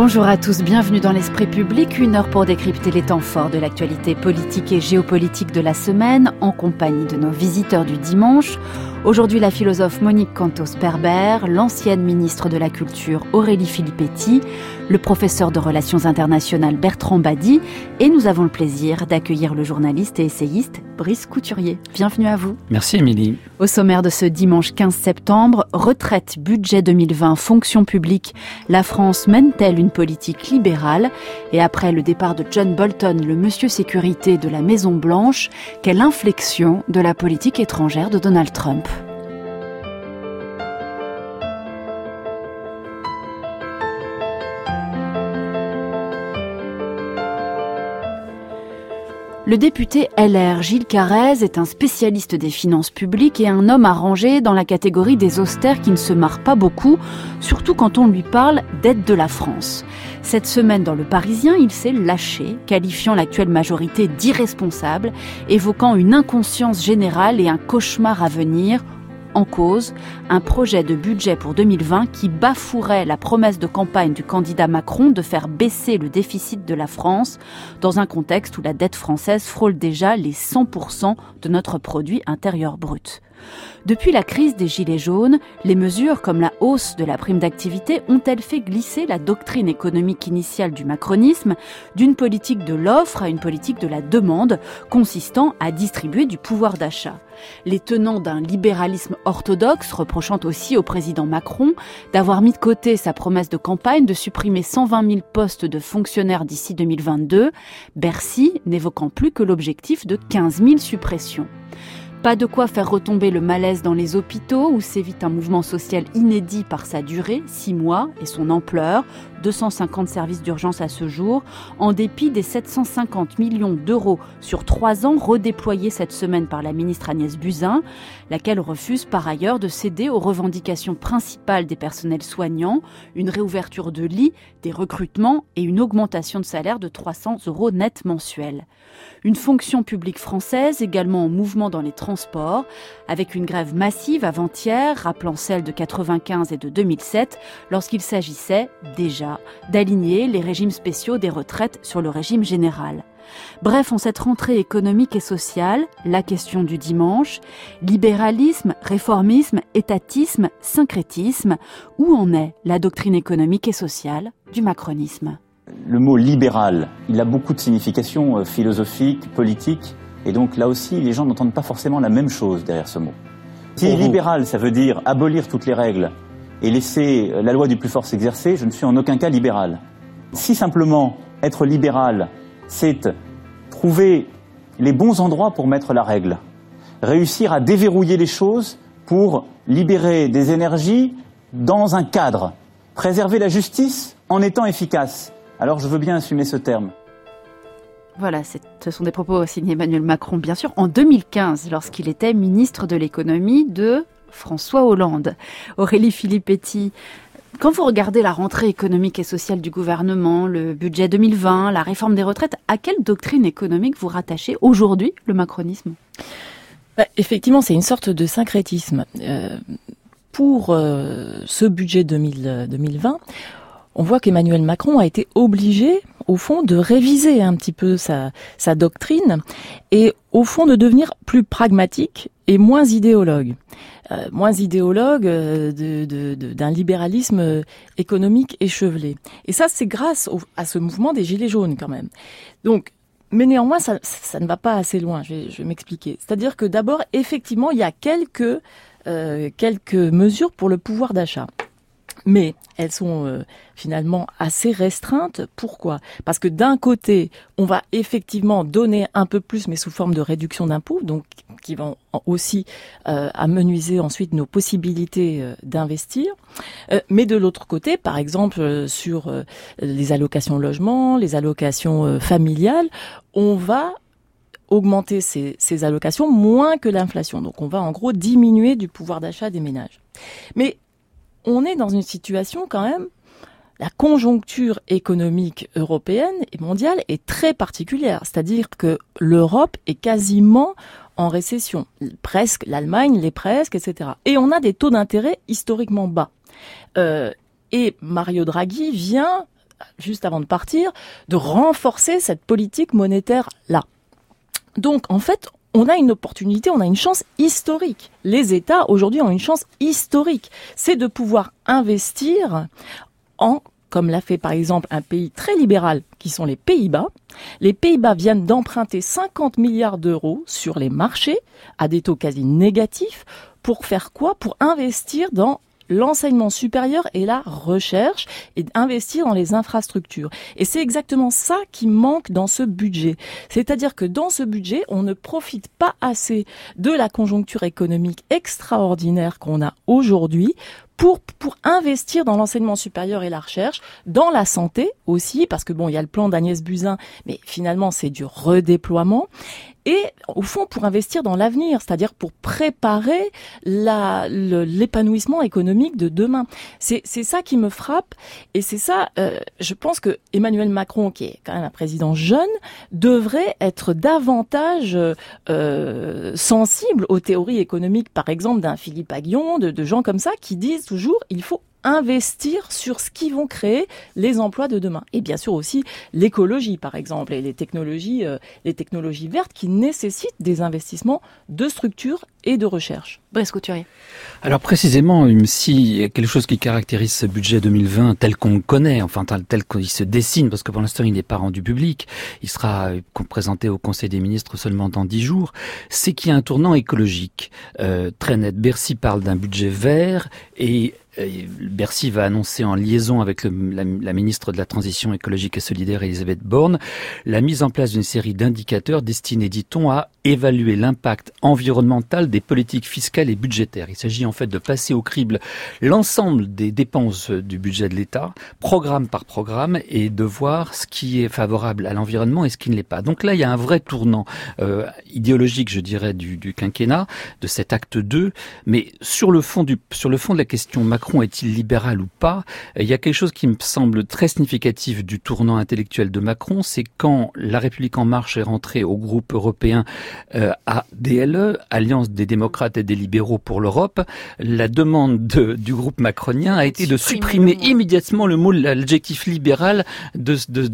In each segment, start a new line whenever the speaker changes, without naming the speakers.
Bonjour à tous, bienvenue dans l'Esprit public, 1 heure pour décrypter les temps forts de l'actualité politique et géopolitique de la semaine, en compagnie de nos visiteurs du dimanche. Aujourd'hui, la philosophe Monique Cantos-Perbert, l'ancienne ministre de la Culture Aurélie Filippetti, le professeur de Relations internationales Bertrand Badi, et nous avons le plaisir d'accueillir le journaliste et essayiste Brice Couturier. Bienvenue à vous.
Merci Émilie.
Au sommaire de ce dimanche 15 septembre, retraite, budget 2020, fonction publique, la France mène-t-elle une politique libérale? Et après le départ de John Bolton, le monsieur sécurité de la Maison Blanche, quelle inflexion de la politique étrangère de Donald Trump? Le député LR Gilles Carrez est un spécialiste des finances publiques et un homme à ranger dans la catégorie des austères qui ne se marrent pas beaucoup, surtout quand on lui parle d'aide de la France. Cette semaine dans Le Parisien, il s'est lâché, qualifiant l'actuelle majorité d'irresponsable, évoquant une inconscience générale et un cauchemar à venir. En cause, un projet de budget pour 2020 qui bafouerait la promesse de campagne du candidat Macron de faire baisser le déficit de la France dans un contexte où la dette française frôle déjà les 100% de notre produit intérieur brut. Depuis la crise des Gilets jaunes, les mesures comme la hausse de la prime d'activité ont-elles fait glisser la doctrine économique initiale du macronisme d'une politique de l'offre à une politique de la demande, consistant à distribuer du pouvoir d'achat? Les tenants d'un libéralisme orthodoxe reprochant aussi au président Macron d'avoir mis de côté sa promesse de campagne de supprimer 120 000 postes de fonctionnaires d'ici 2022, Bercy n'évoquant plus que l'objectif de 15 000 suppressions. Pas de quoi faire retomber le malaise dans les hôpitaux où sévit un mouvement social inédit par sa durée, 6 mois, et son ampleur, 250 services d'urgence à ce jour, en dépit des 750 millions d'euros sur 3 ans redéployés cette semaine par la ministre Agnès Buzyn, laquelle refuse par ailleurs de céder aux revendications principales des personnels soignants, une réouverture de lits, des recrutements et une augmentation de salaire de 300 € net mensuels. Une fonction publique française également en mouvement dans les transports, avec une grève massive avant-hier, rappelant celle de 1995 et de 2007, lorsqu'il s'agissait déjà d'aligner les régimes spéciaux des retraites sur le régime général. Bref, en cette rentrée économique et sociale, la question du dimanche, libéralisme, réformisme, étatisme, syncrétisme, où en est la doctrine économique et sociale du macronisme?
Le mot libéral, il a beaucoup de significations philosophiques, politiques, et donc là aussi, les gens n'entendent pas forcément la même chose derrière ce mot. Si libéral, ça veut dire abolir toutes les règles et laisser la loi du plus fort s'exercer, je ne suis en aucun cas libéral. Si simplement être libéral, c'est trouver les bons endroits pour mettre la règle, réussir à déverrouiller les choses pour libérer des énergies dans un cadre, préserver la justice en étant efficace, alors je veux bien assumer ce terme.
Voilà, ce sont des propos signés Emmanuel Macron, bien sûr, en 2015, lorsqu'il était ministre de l'économie de François Hollande. Aurélie Filippetti, quand vous regardez la rentrée économique et sociale du gouvernement, le budget 2020, la réforme des retraites, à quelle doctrine économique vous rattachez aujourd'hui le macronisme?
Effectivement, c'est une sorte de syncrétisme. Pour ce budget 2020, on voit qu'Emmanuel Macron a été obligé, au fond, de réviser un petit peu sa doctrine et, au fond, de devenir plus pragmatique et moins idéologue. Moins idéologue d'un libéralisme économique échevelé. Et ça, c'est grâce à ce mouvement des Gilets jaunes, quand même. Donc, mais néanmoins, ça ne va pas assez loin, je vais m'expliquer. C'est-à-dire que d'abord, effectivement, il y a quelques mesures pour le pouvoir d'achat. Mais elles sont finalement assez restreintes. Pourquoi? Parce que d'un côté, on va effectivement donner un peu plus, mais sous forme de réduction d'impôts, donc qui vont aussi amenuiser ensuite nos possibilités d'investir. Mais de l'autre côté, par exemple, sur les allocations logement, les allocations familiales, on va augmenter ces allocations moins que l'inflation. Donc on va en gros diminuer du pouvoir d'achat des ménages. Mais on est dans une situation quand même, la conjoncture économique européenne et mondiale est très particulière. C'est-à-dire que l'Europe est quasiment en récession. Presque, l'Allemagne l'est presque, etc. Et on a des taux d'intérêt historiquement bas. Et Mario Draghi vient juste avant de partir, de renforcer cette politique monétaire-là. Donc, en fait, on a une opportunité, on a une chance historique. Les États, aujourd'hui, ont une chance historique. C'est de pouvoir investir comme l'a fait par exemple un pays très libéral, qui sont les Pays-Bas. Les Pays-Bas viennent d'emprunter 50 milliards d'euros sur les marchés, à des taux quasi négatifs, pour faire quoi ? Pour investir dans l'enseignement supérieur et la recherche et investir dans les infrastructures. Et c'est exactement ça qui manque dans ce budget. C'est-à-dire que dans ce budget, on ne profite pas assez de la conjoncture économique extraordinaire qu'on a aujourd'hui pour investir dans l'enseignement supérieur et la recherche, dans la santé aussi, parce que il y a le plan d'Agnès Buzyn, mais finalement c'est du redéploiement. Et au fond, pour investir dans l'avenir, c'est-à-dire pour préparer l'épanouissement économique de demain. C'est ça qui me frappe, et c'est ça, je pense que Emmanuel Macron, qui est quand même un président jeune, devrait être davantage sensible aux théories économiques, par exemple d'un Philippe Aghion, de gens comme ça, qui disent toujours il faut investir sur ce qui vont créer les emplois de demain. Et bien sûr aussi l'écologie, par exemple, et les technologies vertes qui nécessitent des investissements de structure et de recherche.
Brice Couturier.
Alors précisément, s'il y a quelque chose qui caractérise ce budget 2020 tel qu'on le connaît, enfin tel qu'il se dessine, parce que pour l'instant il n'est pas rendu public, il sera présenté au Conseil des ministres seulement dans 10 jours, c'est qu'il y a un tournant écologique très net. Bercy parle d'un budget vert et Bercy va annoncer en liaison avec la ministre de la Transition écologique et solidaire, Elisabeth Borne, la mise en place d'une série d'indicateurs destinés, dit-on, à évaluer l'impact environnemental des politiques fiscales et budgétaires. Il s'agit en fait de passer au crible l'ensemble des dépenses du budget de l'État, programme par programme, et de voir ce qui est favorable à l'environnement et ce qui ne l'est pas. Donc là, il y a un vrai tournant idéologique, je dirais, du quinquennat, de cet acte 2, mais sur le fond de la question Macron est-il libéral ou pas, il y a quelque chose qui me semble très significatif du tournant intellectuel de Macron, c'est quand La République En Marche est rentrée au groupe européen ADLE, Alliance des démocrates et des libéraux pour l'Europe, la demande du groupe macronien a été de supprimer immédiatement l'adjectif libéral du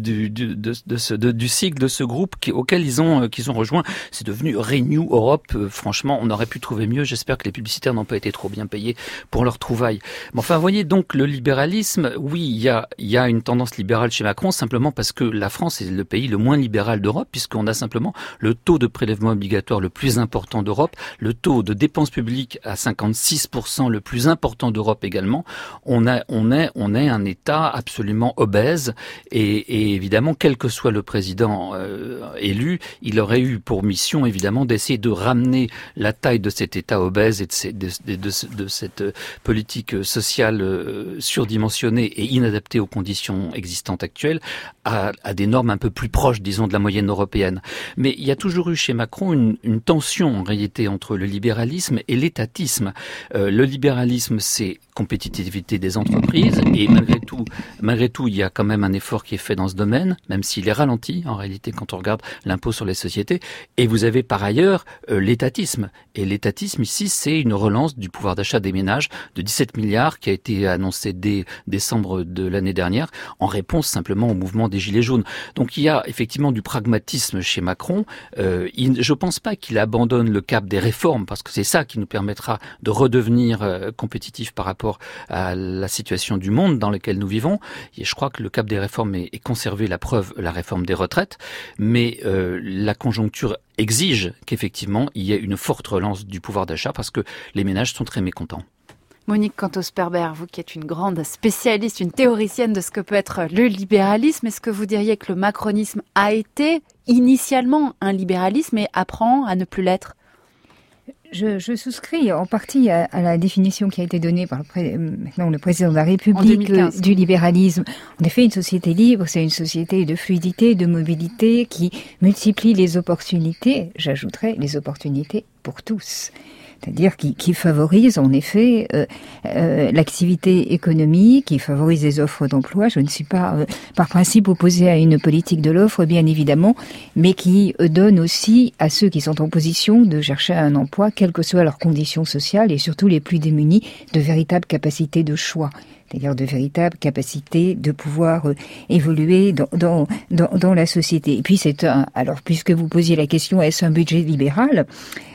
cycle de ce groupe auquel qu'ils ont rejoint. C'est devenu Renew Europe. Franchement, on aurait pu trouver mieux. J'espère que les publicitaires n'ont pas été trop bien payés pour leur trouvaille. Mais enfin, vous voyez, donc le libéralisme, oui, il y a une tendance libérale chez Macron, simplement parce que la France est le pays le moins libéral d'Europe, puisqu'on a simplement le taux de prélèvement obligatoire le plus important d'Europe, le taux de dépenses publiques à 56%, le plus important d'Europe également. On est un État absolument obèse, et évidemment, quel que soit le président élu, il aurait eu pour mission, évidemment, d'essayer de ramener la taille de cet État obèse et de cette politique sociale surdimensionnée et inadaptée aux conditions existantes actuelles à des normes un peu plus proches, disons, de la moyenne européenne. Mais il y a toujours eu chez Macron une tension, en réalité, entre le libéralisme et l'étatisme. Le libéralisme, c'est compétitivité des entreprises, et malgré tout, il y a quand même un effort qui est fait dans ce domaine, même s'il est ralenti, en réalité, quand on regarde l'impôt sur les sociétés. Et vous avez par ailleurs l'étatisme. Et l'étatisme, ici, c'est une relance du pouvoir d'achat des ménages de 17 milliards qui a été annoncé dès décembre de l'année dernière, en réponse simplement au mouvement des Gilets jaunes. Donc il y a effectivement du pragmatisme chez Macron. Je pense pas qu'il abandonne le cap des réformes, parce que c'est ça qui nous permettra de redevenir compétitifs par rapport à la situation du monde dans lequel nous vivons. Et je crois que le cap des réformes est conservé, la preuve, la réforme des retraites. Mais la conjoncture exige qu'effectivement il y ait une forte relance du pouvoir d'achat, parce que les ménages sont très mécontents.
Monique Cantos-Sperber, vous qui êtes une grande spécialiste, une théoricienne de ce que peut être le libéralisme, est-ce que vous diriez que le macronisme a été initialement un libéralisme et apprend à ne plus l'être ?
Je souscris en partie à la définition qui a été donnée par maintenant le président de la République du libéralisme. En effet, une société libre, c'est une société de fluidité, de mobilité qui multiplie les opportunités, j'ajouterais les opportunités pour tous. c'est-à-dire qui favorise en effet l'activité économique, qui favorise les offres d'emploi. Je ne suis pas par principe opposée à une politique de l'offre, bien évidemment, mais qui donne aussi à ceux qui sont en position de chercher un emploi, quelles que soient leurs conditions sociales, et surtout les plus démunis, de véritables capacités de choix. C'est-à-dire de véritables capacités de pouvoir évoluer dans la société. Et puis alors puisque vous posiez la question, est-ce un budget libéral ?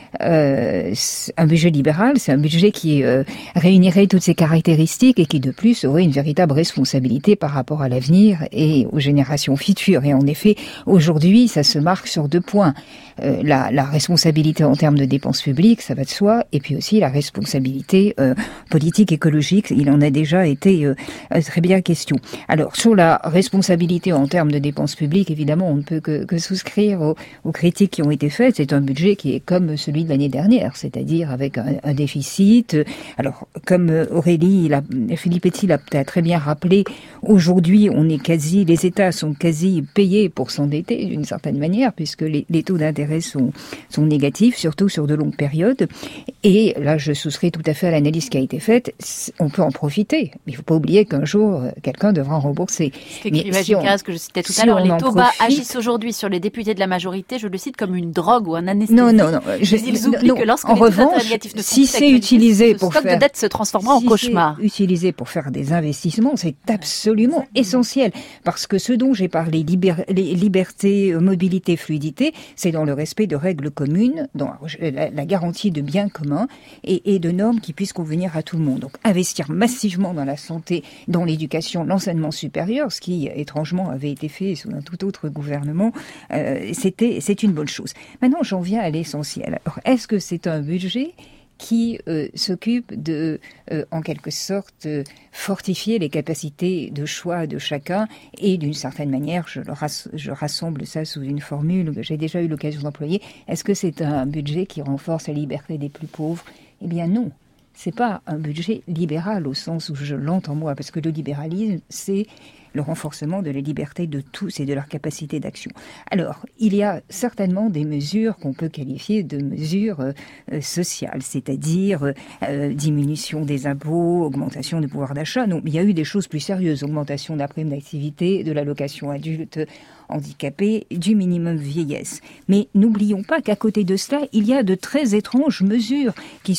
Un budget libéral, c'est un budget qui réunirait toutes ces caractéristiques et qui de plus aurait une véritable responsabilité par rapport à l'avenir et aux générations futures. Et en effet, aujourd'hui, ça se marque sur 2 points. La responsabilité en termes de dépenses publiques, ça va de soi, et puis aussi la responsabilité politique, écologique, il en a déjà été très bien question. Alors, sur la responsabilité en termes de dépenses publiques, évidemment, on ne peut que souscrire aux critiques qui ont été faites. C'est un budget qui est comme celui de l'année dernière, c'est-à-dire avec un déficit. Alors, comme Philippe Etty l'a très bien rappelé, aujourd'hui, les États sont quasi payés pour s'endetter d'une certaine manière, puisque les taux d'intérêt sont négatifs, surtout sur de longues périodes. Et là, je souscris tout à fait à l'analyse qui a été faite. On peut en profiter. Il ne faut pas oublier qu'un jour, quelqu'un devra rembourser.
Ce qu'écrivait Gilles Carrez, que je citais tout à l'heure, les taux bas agissent aujourd'hui sur les députés de la majorité, je le cite, comme une drogue ou un anesthésique.
Non.
Ils oublient que lorsque les taux d'intérêt négatifs ne sont
si c'est utilisé pour
faire... le stock de dette se transformera en cauchemar.
Si c'est utilisé pour faire des investissements, c'est absolument essentiel. Parce que ce dont j'ai parlé, les libertés, mobilité, fluidité, c'est dans le respect de règles communes, dans la garantie de biens communs et de normes qui puissent convenir à tout le monde. Donc investir massivement dans la santé, dans l'éducation, l'enseignement supérieur, ce qui étrangement avait été fait sous un tout autre gouvernement, c'est une bonne chose. Maintenant, j'en viens à l'essentiel. Alors, est-ce que c'est un budget qui s'occupe de, en quelque sorte, fortifier les capacités de choix de chacun et d'une certaine manière, je rassemble ça sous une formule que j'ai déjà eu l'occasion d'employer, est-ce que c'est un budget qui renforce la liberté des plus pauvres ? Eh bien non. C'est pas un budget libéral au sens où je l'entends moi, parce que le libéralisme, c'est le renforcement de la liberté de tous et de leur capacité d'action. Alors, il y a certainement des mesures qu'on peut qualifier de mesures sociales, c'est-à-dire diminution des impôts, augmentation du pouvoir d'achat. Non, il y a eu des choses plus sérieuses, augmentation de la prime d'activité, de l'allocation adulte handicapés, du minimum vieillesse. Mais n'oublions pas qu'à côté de cela, il y a de très étranges mesures qui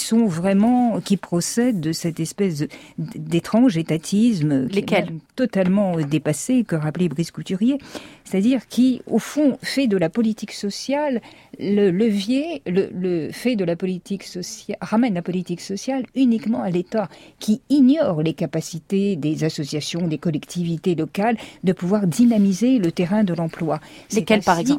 procèdent de cette espèce d'étrange étatisme totalement dépassé, que rappelait Brice Couturier, c'est-à-dire qui, au fond, fait de la politique sociale le levier, fait de la politique sociale, ramène la politique sociale uniquement à l'État, qui ignore les capacités des associations, des collectivités locales de pouvoir dynamiser le terrain de l'emploi.
Lesquels, par exemple ?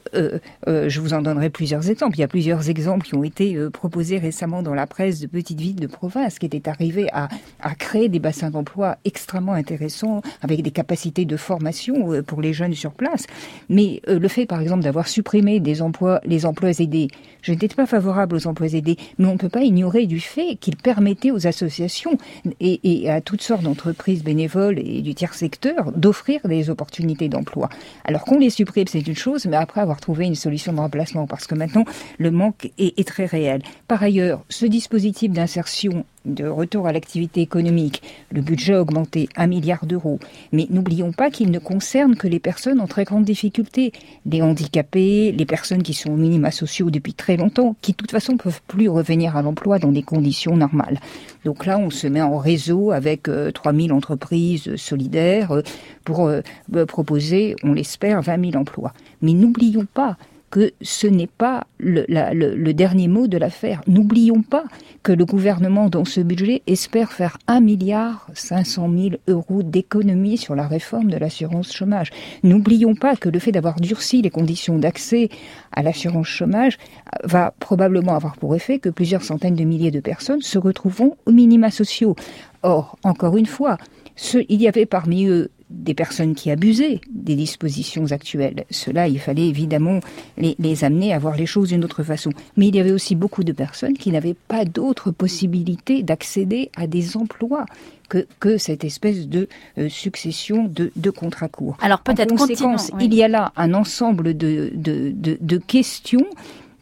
Je vous en donnerai plusieurs exemples. Il y a plusieurs exemples qui ont été proposés récemment dans la presse de petites villes de province qui étaient arrivés à créer des bassins d'emploi extrêmement intéressants avec des capacités de formation pour les jeunes sur place. Mais le fait, par exemple, d'avoir supprimé les emplois aidés, je n'étais pas favorable aux emplois aidés, mais on ne peut pas ignorer du fait qu'ils permettaient aux associations et à toutes sortes d'entreprises bénévoles et du tiers secteur d'offrir des opportunités d'emploi. Alors qu'on les supprime, c'est une chose, mais après avoir trouvé une solution de remplacement, parce que maintenant, le manque est très réel. Par ailleurs, ce dispositif d'insertion, de retour à l'activité économique, le budget a augmenté 1 milliard d'euros. Mais n'oublions pas qu'il ne concerne que les personnes en très grande difficulté, les handicapés, les personnes qui sont aux minima sociaux depuis très longtemps, qui de toute façon ne peuvent plus revenir à l'emploi dans des conditions normales. Donc là, on se met en réseau avec 3000 entreprises solidaires pour proposer, on l'espère, 20 000 emplois. Mais n'oublions pas que ce n'est pas le dernier mot de l'affaire. N'oublions pas que le gouvernement, dans ce budget, espère faire 1,5 milliard d'euros d'économies sur la réforme de l'assurance chômage. N'oublions pas que le fait d'avoir durci les conditions d'accès à l'assurance chômage va probablement avoir pour effet que plusieurs centaines de milliers de personnes se retrouveront aux minima sociaux. Or, encore une fois, il y avait parmi eux des personnes qui abusaient des dispositions actuelles. Cela, il fallait évidemment les amener à voir les choses d'une autre façon. Mais il y avait aussi beaucoup de personnes qui n'avaient pas d'autre possibilité d'accéder à des emplois que cette espèce de succession de contrats courts.
Alors peut-être
en conséquence, il y a là un ensemble de questions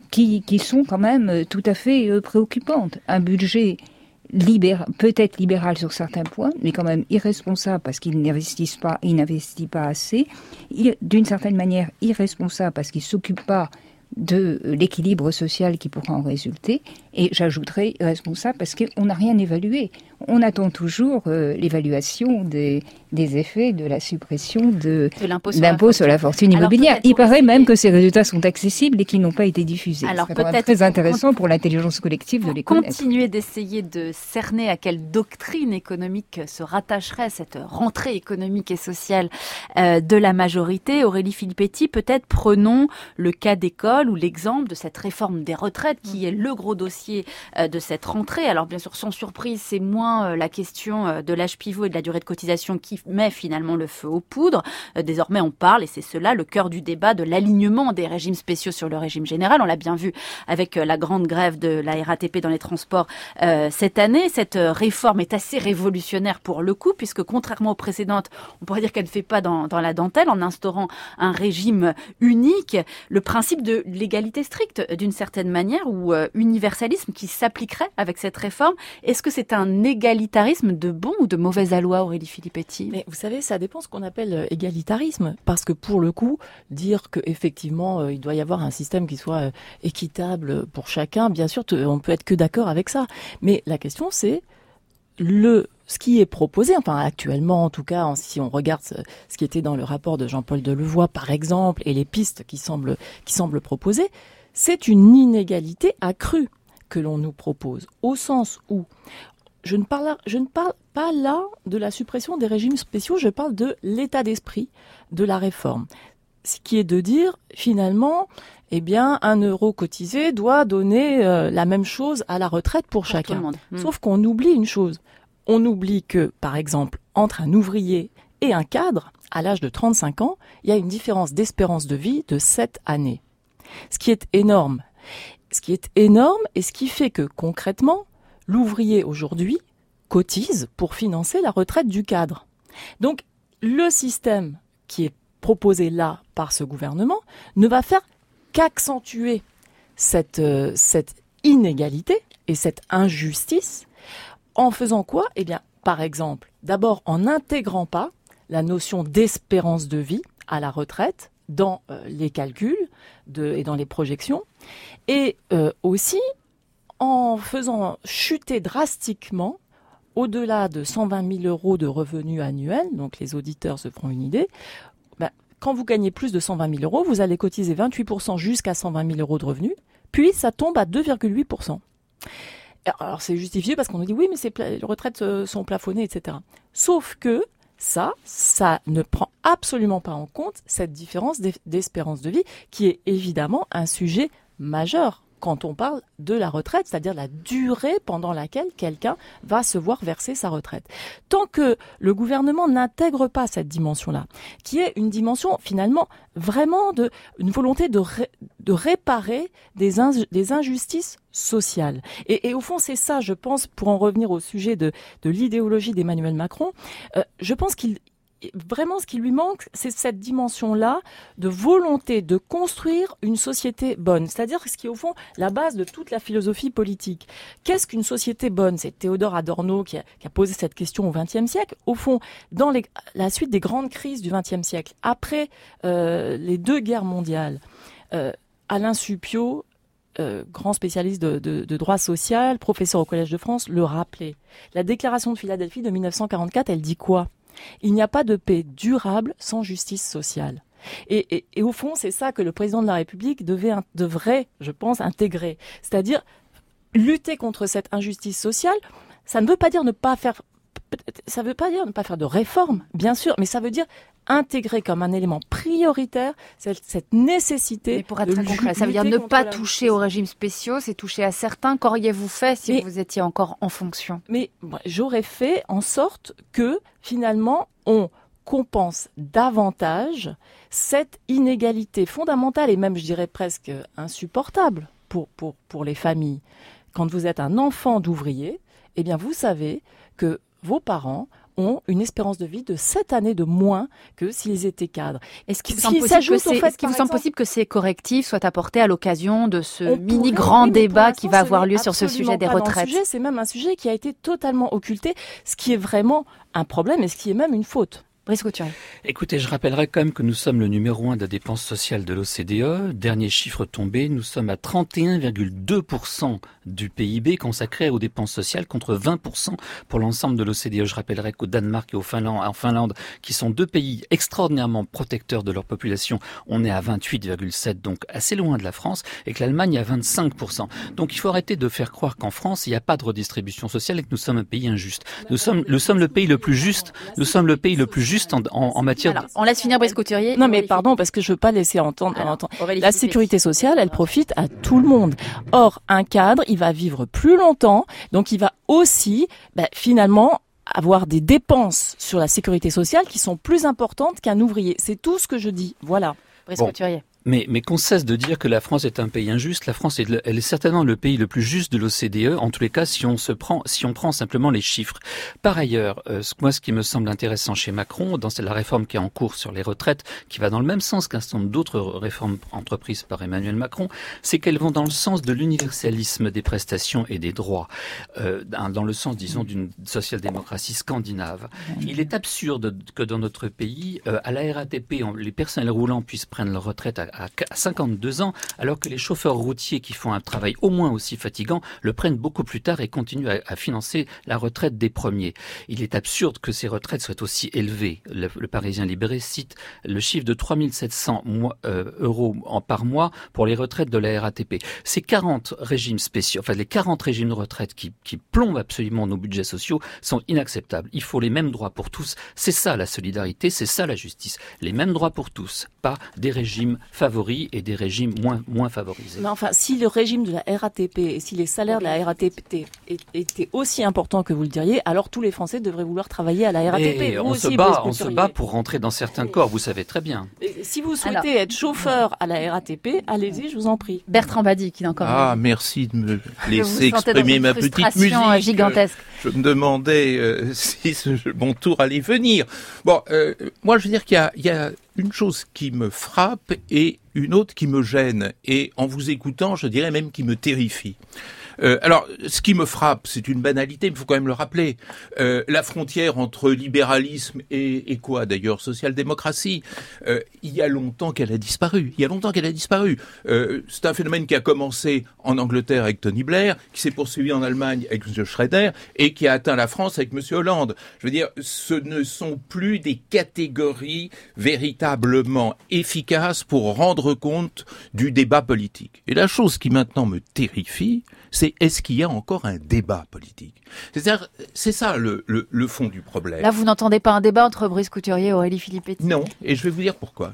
qui sont quand même tout à fait préoccupantes. Un budget peut-être libéral sur certains points, mais quand même irresponsable parce qu'il n'investit pas assez. D'une certaine manière irresponsable parce qu'il ne s'occupe pas de l'équilibre social qui pourra en résulter. Et j'ajouterais irresponsable parce qu'on n'a rien évalué. On attend toujours l'évaluation des effets de la suppression de l'impôt sur la fortune immobilière. Il paraît même que ces résultats sont accessibles et qu'ils n'ont pas été diffusés.
Alors
c'est très intéressant pour l'intelligence collective de les connaître.
Continuer d'essayer de cerner à quelle doctrine économique se rattacherait cette rentrée économique et sociale de la majorité. Aurélie Filippetti, peut-être prenons le cas d'école ou l'exemple de cette réforme des retraites qui est le gros dossier de cette rentrée. Alors bien sûr, sans surprise, c'est moins la question de l'âge pivot et de la durée de cotisation qui met finalement le feu aux poudres. Désormais, on parle, et c'est cela le cœur du débat, de l'alignement des régimes spéciaux sur le régime général. On l'a bien vu avec la grande grève de la RATP dans les transports cette année. Cette réforme est assez révolutionnaire pour le coup, puisque contrairement aux précédentes, on pourrait dire qu'elle ne fait pas dans la dentelle en instaurant un régime unique. Le principe de l'égalité stricte, d'une certaine manière, ou universalisme qui s'appliquerait avec cette réforme. Est-ce que c'est un égalitarisme de bon ou de mauvais aloi, Aurélie Filippetti?
Mais vous savez, ça dépend ce qu'on appelle égalitarisme, parce que pour le coup, dire qu'effectivement, il doit y avoir un système qui soit équitable pour chacun, bien sûr, on peut être que d'accord avec ça. Mais la question, c'est ce qui est proposé, enfin actuellement en tout cas, si on regarde ce qui était dans le rapport de Jean-Paul Delevoye par exemple, et les pistes qui semblent proposer, c'est une inégalité accrue que l'on nous propose, au sens où je ne parle pas là de la suppression des régimes spéciaux, je parle de l'état d'esprit de la réforme. Ce qui est de dire, finalement, eh bien, 1 euro cotisé doit donner la même chose à la retraite pour chacun.
Tout le monde.
Sauf qu'on oublie une chose. On oublie que, par exemple, entre un ouvrier et un cadre, à l'âge de 35 ans, il y a une différence d'espérance de vie de 7 années. Ce qui est énorme. Ce qui est énorme et ce qui fait que, concrètement, l'ouvrier aujourd'hui cotise pour financer la retraite du cadre. Donc, le système qui est proposé là par ce gouvernement ne va faire qu'accentuer cette inégalité et cette injustice en faisant quoi ? Eh bien, par exemple, d'abord en n'intégrant pas la notion d'espérance de vie à la retraite dans les calculs et dans les projections, et aussi en faisant chuter drastiquement au-delà de 120 000 euros de revenus annuels, donc les auditeurs se feront une idée, quand vous gagnez plus de 120 000 euros, vous allez cotiser 28% jusqu'à 120 000 euros de revenus, puis ça tombe à 2,8%. Alors c'est justifié parce qu'on nous dit oui, mais les retraites sont plafonnées, etc. Sauf que ça ne prend absolument pas en compte cette différence d'espérance de vie qui est évidemment un sujet majeur quand on parle de la retraite, c'est-à-dire la durée pendant laquelle quelqu'un va se voir verser sa retraite. Tant que le gouvernement n'intègre pas cette dimension-là, qui est une dimension finalement vraiment une volonté de réparer des injustices sociales. Et au fond, c'est ça, je pense, pour en revenir au sujet de l'idéologie d'Emmanuel Macron, je pense vraiment, ce qui lui manque, c'est cette dimension-là de volonté de construire une société bonne. C'est-à-dire ce qui est au fond la base de toute la philosophie politique. Qu'est-ce qu'une société bonne ? C'est Théodore Adorno qui a posé cette question au XXe siècle. Au fond, dans la suite des grandes crises du XXe siècle, après les 2 guerres mondiales, Alain Supiot, grand spécialiste de droit social, professeur au Collège de France, le rappelait. La déclaration de Philadelphie de 1944, elle dit quoi ? Il n'y a pas de paix durable sans justice sociale. Et au fond, c'est ça que le président de la République devrait, je pense, intégrer. C'est-à-dire, lutter contre cette injustice sociale, ça ne veut pas dire ne pas faire de réforme, bien sûr, mais ça veut dire intégrer comme un élément prioritaire cette nécessité.
Mais pour être très concret, ça veut dire ne pas toucher aux régimes spéciaux, c'est toucher à certains. Qu'auriez-vous fait si vous étiez encore en fonction ?
Mais j'aurais fait en sorte que, finalement, on compense davantage cette inégalité fondamentale et même, je dirais, presque insupportable pour les familles. Quand vous êtes un enfant d'ouvrier, eh bien, vous savez que vos parents ont une espérance de vie de 7 années de moins que s'ils étaient cadres.
Est-ce qu'il vous semble possible que ces correctifs soient apportés à l'occasion de ce grand débat qui va avoir lieu sur ce sujet des retraites?
C'est même un sujet qui a été totalement occulté, ce qui est vraiment un problème et ce qui est même une faute.
Brice Couturier.
Écoutez, je rappellerai quand même que nous sommes le numéro 1 de la dépense sociale de l'OCDE. Dernier chiffre tombé, nous sommes à 31,2% du PIB consacré aux dépenses sociales contre 20% pour l'ensemble de l'OCDE. Je rappellerai qu'au Danemark et en Finlande, qui sont 2 pays extraordinairement protecteurs de leur population, on est à 28,7%, donc assez loin de la France, et que l'Allemagne est à 25%. Donc il faut arrêter de faire croire qu'en France, il n'y a pas de redistribution sociale et que nous sommes un pays injuste. Nous sommes le pays le plus juste. Nous sommes le pays le plus juste en matière.
Alors, on laisse finir Brice Couturier.
Non, mais pardon, parce que je veux pas laisser entendre. La sécurité sociale, elle profite à tout le monde. Or, un cadre, il va vivre plus longtemps, donc il va aussi, finalement, avoir des dépenses sur la sécurité sociale qui sont plus importantes qu'un ouvrier. C'est tout ce que je dis. Voilà.
Brice Couturier.
Mais qu'on cesse de dire que la France est un pays injuste. La France elle est certainement le pays le plus juste de l'OCDE. En tous les cas, si on prend simplement les chiffres. Par ailleurs, ce qui me semble intéressant chez Macron, dans la réforme qui est en cours sur les retraites, qui va dans le même sens qu'un certain nombre d'autres réformes entreprises par Emmanuel Macron, c'est qu'elles vont dans le sens de l'universalisme des prestations et des droits, dans le sens, disons, d'une social-démocratie scandinave. Il est absurde que dans notre pays, à la RATP, les personnels roulants puissent prendre leur retraite à 52 ans, alors que les chauffeurs routiers qui font un travail au moins aussi fatigant le prennent beaucoup plus tard et continuent à financer la retraite des premiers. Il est absurde que ces retraites soient aussi élevées. Le Parisien libéré cite le chiffre de 3 700 euros par mois pour les retraites de la RATP. Ces 40 régimes spéciaux, les 40 régimes de retraite qui plombent absolument nos budgets sociaux sont inacceptables. Il faut les mêmes droits pour tous. C'est ça la solidarité, c'est ça la justice. Les mêmes droits pour tous, pas des régimes favoris et des régimes moins favorisés.
Mais enfin, si le régime de la RATP et si les salaires de la RATP étaient aussi importants que vous le diriez, alors tous les Français devraient vouloir travailler à la RATP.
Et on se bat pour rentrer dans certains corps, vous savez très bien.
Et si vous souhaitez être chauffeur à la RATP, allez-y, je vous en prie.
Bertrand Badi, qui est encore...
merci de me laisser exprimer ma petite musique.
Gigantesque.
Je me demandais si mon tour allait venir. Bon, moi je veux dire qu'il y a une chose qui me frappe et une autre qui me gêne. Et en vous écoutant, je dirais même qui me terrifie. Alors, ce qui me frappe, c'est une banalité, mais il faut quand même le rappeler. La frontière entre libéralisme et quoi d'ailleurs, social-démocratie, il y a longtemps qu'elle a disparu. C'est un phénomène qui a commencé en Angleterre avec Tony Blair, qui s'est poursuivi en Allemagne avec M. Schroeder et qui a atteint la France avec M. Hollande. Je veux dire, ce ne sont plus des catégories véritablement efficaces pour rendre compte du débat politique. Et la chose qui maintenant me terrifie, c'est est-ce qu'il y a encore un débat politique? C'est-à-dire, c'est ça le fond du problème.
Là, vous n'entendez pas un débat entre Brice Couturier et Aurélie Filippetti?
Non, et je vais vous dire pourquoi.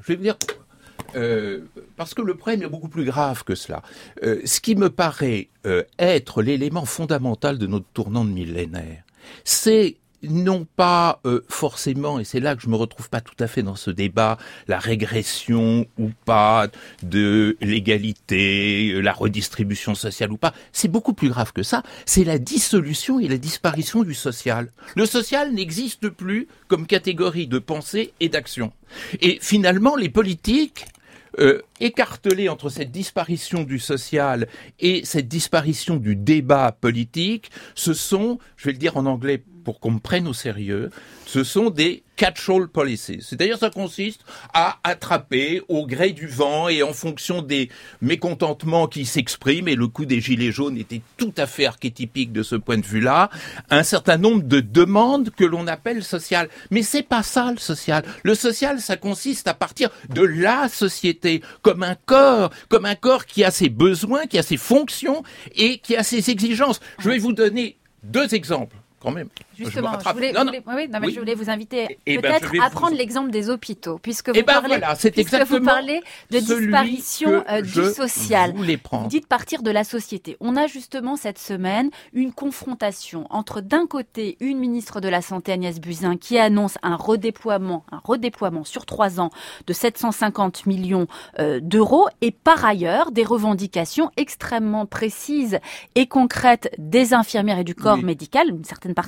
Parce que le problème est beaucoup plus grave que cela. Ce qui me paraît être l'élément fondamental de notre tournant de millénaire, c'est non pas forcément, et c'est là que je me retrouve pas tout à fait dans ce débat, la régression ou pas de l'égalité, la redistribution sociale ou pas. C'est beaucoup plus grave que ça. C'est la dissolution et la disparition du social. Le social n'existe plus comme catégorie de pensée et d'action. Et finalement, les politiques écartelés entre cette disparition du social et cette disparition du débat politique, ce sont, je vais le dire en anglais pour qu'on me prenne au sérieux, ce sont des catch-all policies. C'est-à-dire, ça consiste à attraper au gré du vent et en fonction des mécontentements qui s'expriment, et le coup des gilets jaunes était tout à fait archétypique de ce point de vue-là, un certain nombre de demandes que l'on appelle sociales. Mais c'est pas ça, le social. Le social, ça consiste à partir de la société, comme un corps qui a ses besoins, qui a ses fonctions et qui a ses exigences. Je vais vous donner 2 exemples. Quand même.
Justement, je voulais vous inviter peut-être à prendre l'exemple des hôpitaux, puisque vous parlez de disparition du social. Vous dites partir de la société. On a justement cette semaine une confrontation entre d'un côté une ministre de la Santé, Agnès Buzyn, qui annonce un redéploiement sur 3 ans de 750 millions d'euros, et par ailleurs des revendications extrêmement précises et concrètes des infirmières et du corps médical, une certaine partie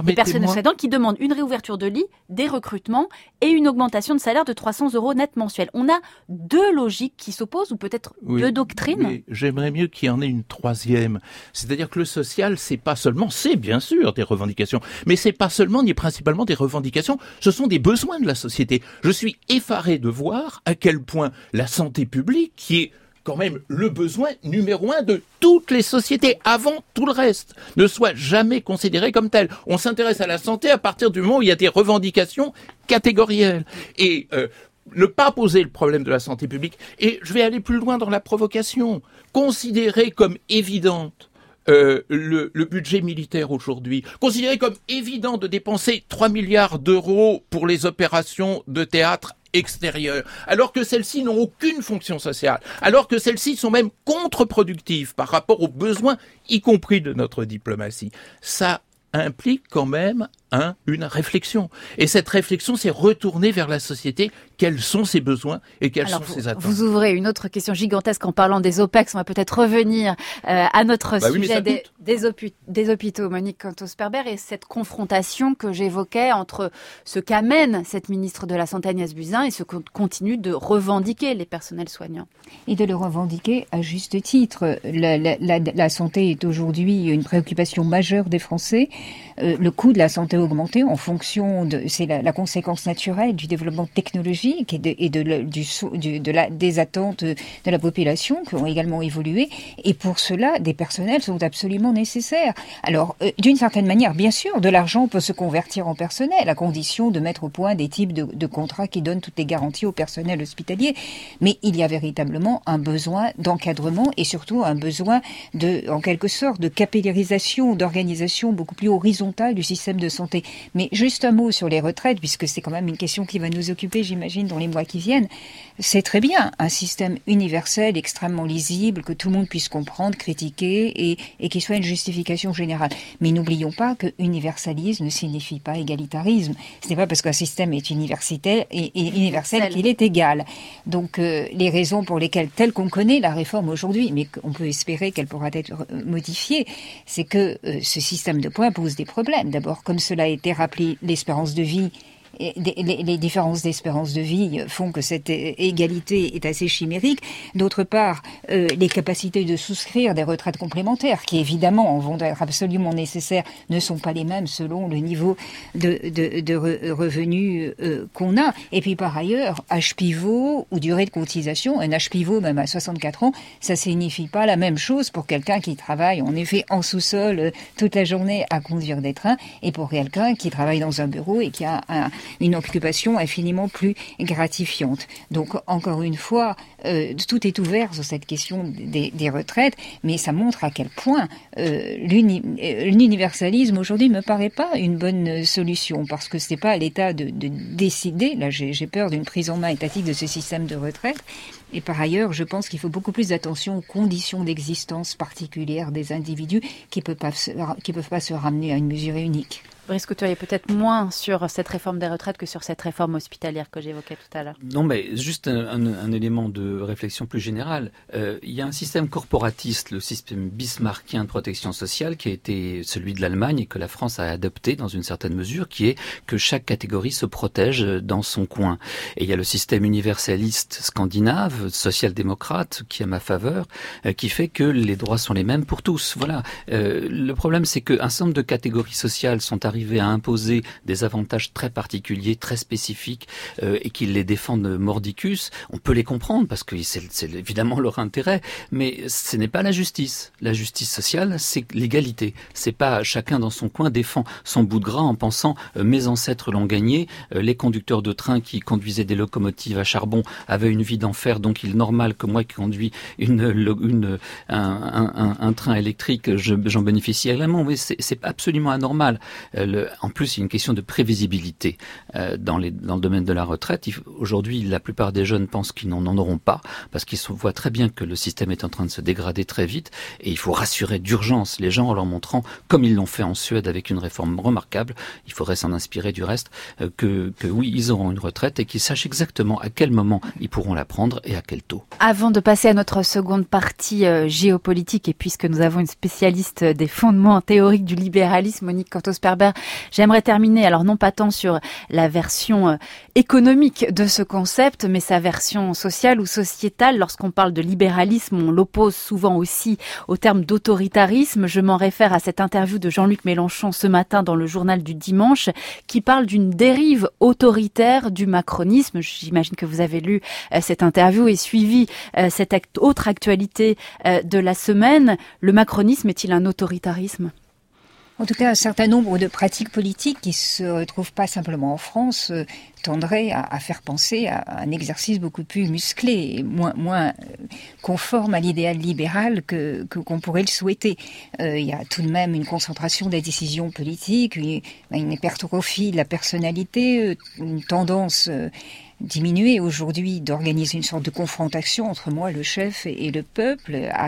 des personnels soignants qui demandent une réouverture de lits, des recrutements et une augmentation de salaire de 300 € net mensuels. On a deux logiques qui s'opposent ou peut-être deux doctrines.
Mais j'aimerais mieux qu'il y en ait une troisième. C'est-à-dire que le social, c'est bien sûr des revendications, mais c'est pas seulement ni principalement des revendications, ce sont des besoins de la société. Je suis effaré de voir à quel point la santé publique, qui est quand même le besoin numéro 1 de toutes les sociétés, avant tout le reste, ne soit jamais considéré comme tel. On s'intéresse à la santé à partir du moment où il y a des revendications catégorielles. Et ne pas poser le problème de la santé publique, et je vais aller plus loin dans la provocation, considérer comme évidente le budget militaire aujourd'hui, considérer comme évident de dépenser 3 milliards d'euros pour les opérations de théâtre extérieures, alors que celles-ci n'ont aucune fonction sociale, alors que celles-ci sont même contre-productives par rapport aux besoins, y compris de notre diplomatie. Ça implique quand même une réflexion. Et cette réflexion, c'est retourner vers la société. Quels sont ses besoins et quelles sont ses attentes?
Vous ouvrez une autre question gigantesque en parlant des OPEX. On va peut-être revenir à notre sujet des hôpitaux, Monique Cantos-Sperber, et cette confrontation que j'évoquais entre ce qu'amène cette ministre de la Santé Agnès Buzyn et ce que continue de revendiquer les personnels soignants.
Et de le revendiquer à juste titre. La santé est aujourd'hui une préoccupation majeure des Français. Le coût de la santé a augmenté en fonction c'est la conséquence naturelle du développement technologique et des attentes de la population qui ont également évolué. Et pour cela, des personnels sont absolument nécessaires. Alors, d'une certaine manière, bien sûr, de l'argent peut se convertir en personnel à condition de mettre au point des types de contrats qui donnent toutes les garanties au personnel hospitalier. Mais il y a véritablement un besoin d'encadrement et surtout un besoin en quelque sorte, de capillarisation, d'organisation beaucoup plus horizontale du système de santé. Mais juste un mot sur les retraites, puisque c'est quand même une question qui va nous occuper, j'imagine, dans les mois qui viennent. C'est très bien, un système universel, extrêmement lisible, que tout le monde puisse comprendre, critiquer et qui soit une justification générale. Mais n'oublions pas que universalisme ne signifie pas égalitarisme. Ce n'est pas parce qu'un système est universel qu'il est égal. Donc les raisons pour lesquelles, telle qu'on connaît la réforme aujourd'hui, mais qu'on peut espérer qu'elle pourra être modifiée, c'est que ce système de points pose des problèmes. D'abord, comme cela a été rappelé, l'espérance de vie, les différences d'espérance de vie font que cette égalité est assez chimérique. D'autre part, les capacités de souscrire des retraites complémentaires, qui évidemment vont être absolument nécessaires, ne sont pas les mêmes selon le niveau de revenus qu'on a. Et puis par ailleurs, âge pivot ou durée de cotisation, un âge pivot même à 64 ans, ça signifie pas la même chose pour quelqu'un qui travaille en effet en sous-sol toute la journée à conduire des trains et pour quelqu'un qui travaille dans un bureau et qui a une occupation infiniment plus gratifiante. Donc, encore une fois, tout est ouvert sur cette question des retraites, mais ça montre à quel point l'universalisme aujourd'hui ne me paraît pas une bonne solution, parce que c'est pas à l'État de décider. Là, j'ai peur d'une prise en main étatique de ce système de retraite. Et par ailleurs, je pense qu'il faut beaucoup plus d'attention aux conditions d'existence particulières des individus qui peuvent pas se ramener à une mesure unique.
Brice Couturier, peut-être moins sur cette réforme des retraites que sur cette réforme hospitalière que j'évoquais tout à l'heure.
Non, mais juste un élément de réflexion plus générale. Il y a un système corporatiste, le système bismarckien de protection sociale, qui a été celui de l'Allemagne et que la France a adopté dans une certaine mesure, qui est que chaque catégorie se protège dans son coin. Et il y a le système universaliste scandinave, social-démocrate, qui est à ma faveur, qui fait que les droits sont les mêmes pour tous. Voilà. Le problème, c'est qu'un certain nombre de catégories sociales sont arriver à imposer des avantages très particuliers, très spécifiques, et qu'ils les défendent mordicus, on peut les comprendre parce que c'est évidemment leur intérêt, mais ce n'est pas la justice. La justice sociale, c'est l'égalité. C'est pas chacun dans son coin défend son bout de gras en pensant mes ancêtres l'ont gagné, les conducteurs de train qui conduisaient des locomotives à charbon avaient une vie d'enfer, donc il est normal que moi qui conduis un train électrique, j'en bénéficie également. Mais c'est absolument anormal. En plus, il y a une question de prévisibilité dans le domaine de la retraite. Aujourd'hui, la plupart des jeunes pensent qu'ils n'en auront pas parce qu'ils voient très bien que le système est en train de se dégrader très vite et il faut rassurer d'urgence les gens en leur montrant, comme ils l'ont fait en Suède avec une réforme remarquable, il faudrait s'en inspirer du reste, que oui, ils auront une retraite et qu'ils sachent exactement à quel moment ils pourront la prendre et à quel taux.
Avant de passer à notre seconde partie géopolitique et puisque nous avons une spécialiste des fondements théoriques du libéralisme, Monique Cantos-Sperber, J'aimerais terminer, alors non pas tant sur la version économique de ce concept, mais sa version sociale ou sociétale. Lorsqu'on parle de libéralisme, on l'oppose souvent aussi au terme d'autoritarisme. Je m'en réfère à cette interview de Jean-Luc Mélenchon ce matin dans le journal du dimanche, qui parle d'une dérive autoritaire du macronisme. J'imagine que vous avez lu cette interview et suivi cette autre actualité de la semaine. Le macronisme est-il un autoritarisme ?
En tout cas, un certain nombre de pratiques politiques qui se retrouvent pas simplement en France tendraient à faire penser à un exercice beaucoup plus musclé et moins conforme à l'idéal libéral qu'on pourrait le souhaiter. Il y a tout de même une concentration des décisions politiques, une hypertrophie de la personnalité, une tendance diminuer aujourd'hui d'organiser une sorte de confrontation entre moi, le chef, et le peuple, à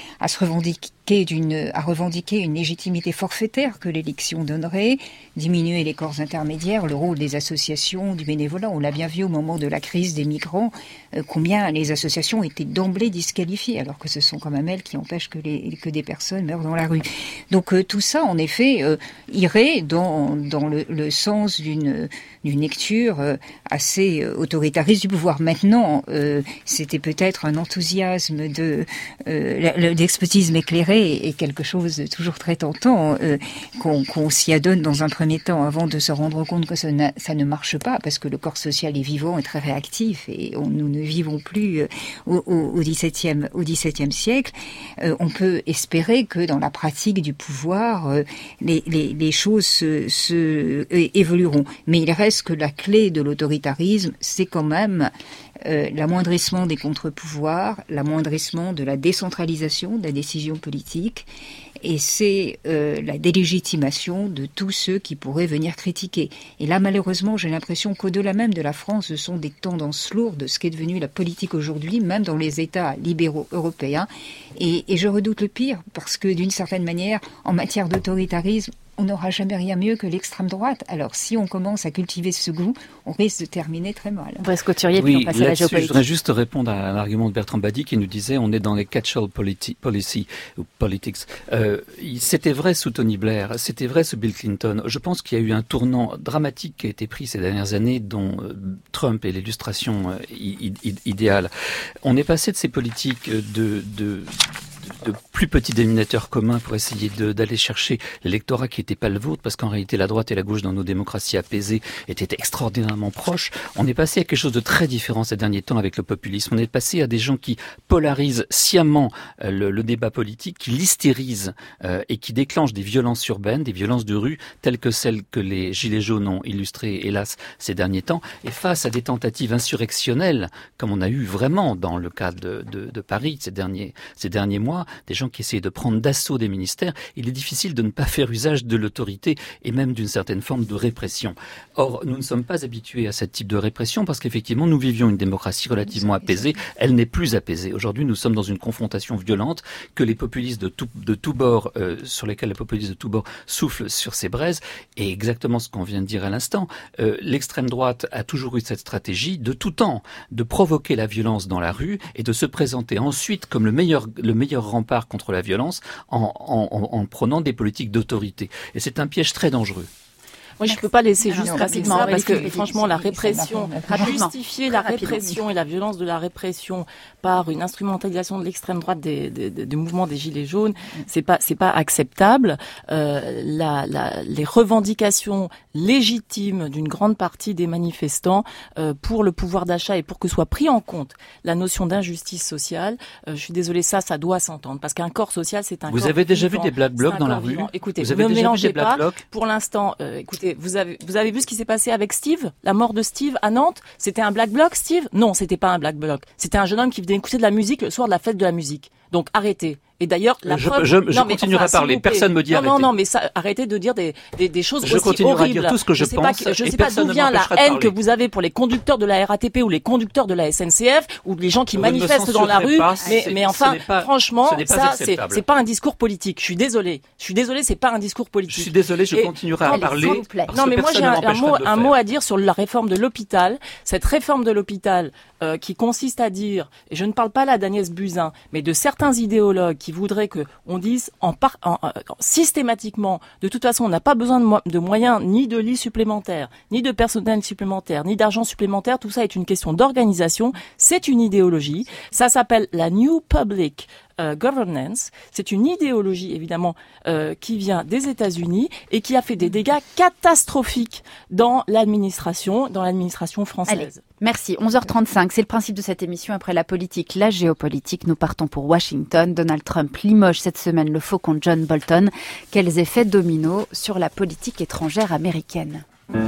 revendiquer une légitimité forfaitaire que l'élection donnerait, diminuer les corps intermédiaires, le rôle des associations, du bénévolat. On l'a bien vu au moment de la crise des migrants, combien les associations étaient d'emblée disqualifiées, alors que ce sont quand même elles qui empêchent que des personnes meurent dans la rue. Donc tout ça, en effet, irait dans le sens d'une lecture assez autoritariste du pouvoir. Maintenant, c'était peut-être un enthousiasme d'expertisme éclairé et quelque chose de toujours très tentant qu'on s'y adonne dans un premier temps avant de se rendre compte que ça ne marche pas, parce que le corps social est vivant et très réactif et nous ne vivons plus au XVIIe siècle. On peut espérer que dans la pratique du pouvoir, les choses évolueront. Mais il reste que la clé de l'autoritarisme, c'est quand même l'amoindrissement des contre-pouvoirs, l'amoindrissement de la décentralisation de la décision politique, et c'est la délégitimation de tous ceux qui pourraient venir critiquer. Et là, malheureusement, j'ai l'impression qu'au-delà même de la France, ce sont des tendances lourdes de ce qu'est devenue la politique aujourd'hui, même dans les États libéraux européens. Et je redoute le pire, parce que d'une certaine manière, en matière d'autoritarisme, on n'aura jamais rien mieux que l'extrême droite. Alors, si on commence à cultiver ce goût, on risque de terminer très mal.
Brice Couturier, puis on passe à la géopolitique.
Je voudrais juste répondre à l'argument de Bertrand Badi qui nous disait on est dans les catch-all policy ou politics. C'était vrai sous Tony Blair, c'était vrai sous Bill Clinton. Je pense qu'il y a eu un tournant dramatique qui a été pris ces dernières années, dont Trump est l'illustration idéale. On est passé de ces politiques de plus petits dénominateurs communs pour essayer d'aller chercher l'électorat qui n'était pas le vôtre, parce qu'en réalité la droite et la gauche dans nos démocraties apaisées étaient extraordinairement proches. On est passé à quelque chose de très différent ces derniers temps avec le populisme. On est passé à des gens qui polarisent sciemment le débat politique, qui l'hystérisent et qui déclenchent des violences urbaines, des violences de rue, telles que celles que les Gilets jaunes ont illustrées, hélas, ces derniers temps. Et face à des tentatives insurrectionnelles, comme on a eu vraiment dans le cas de Paris ces derniers mois, des gens qui essaient de prendre d'assaut des ministères, il est difficile de ne pas faire usage de l'autorité et même d'une certaine forme de répression. Or, nous ne sommes pas habitués à ce type de répression parce qu'effectivement, nous vivions une démocratie relativement apaisée. Elle n'est plus apaisée. Aujourd'hui, nous sommes dans une confrontation violente que les populistes de tout bord, sur lesquels les populistes de tout bord soufflent sur ces braises. Et exactement ce qu'on vient de dire à l'instant, l'extrême droite a toujours eu cette stratégie de tout temps de provoquer la violence dans la rue et de se présenter ensuite comme le meilleur rempart contre la violence en prenant des politiques d'autorité. Et c'est un piège très dangereux.
Moi, je peux pas laisser juste rapidement, parce que franchement, la répression, justifier la répression et la violence de la répression par une instrumentalisation de l'extrême droite du mouvement des Gilets jaunes, c'est pas acceptable. Les revendications légitimes d'une grande partie des manifestants pour le pouvoir d'achat et pour que soit pris en compte la notion d'injustice sociale, je suis désolée, ça doit s'entendre, parce qu'un corps social, c'est un corps.
Vous avez déjà vu des Black Blocs dans la rue?
Écoutez, vous ne mélangez pas. Pour l'instant, écoutez, vous avez vu ce qui s'est passé avec Steve, la mort de Steve à Nantes? C'était un Black Bloc, Steve? Non, c'était pas un Black Bloc. C'était un jeune homme qui venait écouter de la musique le soir de la fête de la musique. Donc arrêtez. Et d'ailleurs,
je continuerai à parler. Personne me dit arrêtez.
Non, mais ça, arrêtez de dire des choses aussi horribles.
Je continuerai à dire tout ce que je pense.
Je sais pas d'où vient la haine que vous avez pour les conducteurs de la RATP ou les conducteurs de la SNCF ou les gens qui manifestent dans la rue. Mais enfin, franchement, ça, c'est pas un discours politique. Je suis désolée, c'est pas un discours politique.
Je suis désolé, je continuerai à parler.
Non, mais moi, j'ai un mot à dire sur la réforme de l'hôpital. Cette réforme de l'hôpital qui consiste à dire, et je ne parle pas là d'Agnès Buzyn, mais de certains certains idéologues qui voudraient que on dise systématiquement, de toute façon, on n'a pas besoin de moyens, ni de lits supplémentaires, ni de personnel supplémentaire, ni d'argent supplémentaire. Tout ça est une question d'organisation. C'est une idéologie. Ça s'appelle la New Public Governance. C'est une idéologie évidemment qui vient des États-Unis et qui a fait des dégâts catastrophiques dans l'administration française.
Allez, merci. 11h35, c'est le principe de cette émission. Après la politique, la géopolitique, nous partons pour Washington. Donald Trump limoge cette semaine le faucon John Bolton. Quels effets dominos sur la politique étrangère américaine?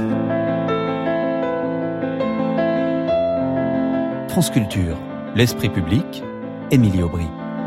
France Culture, l'esprit public, Émilie Aubry.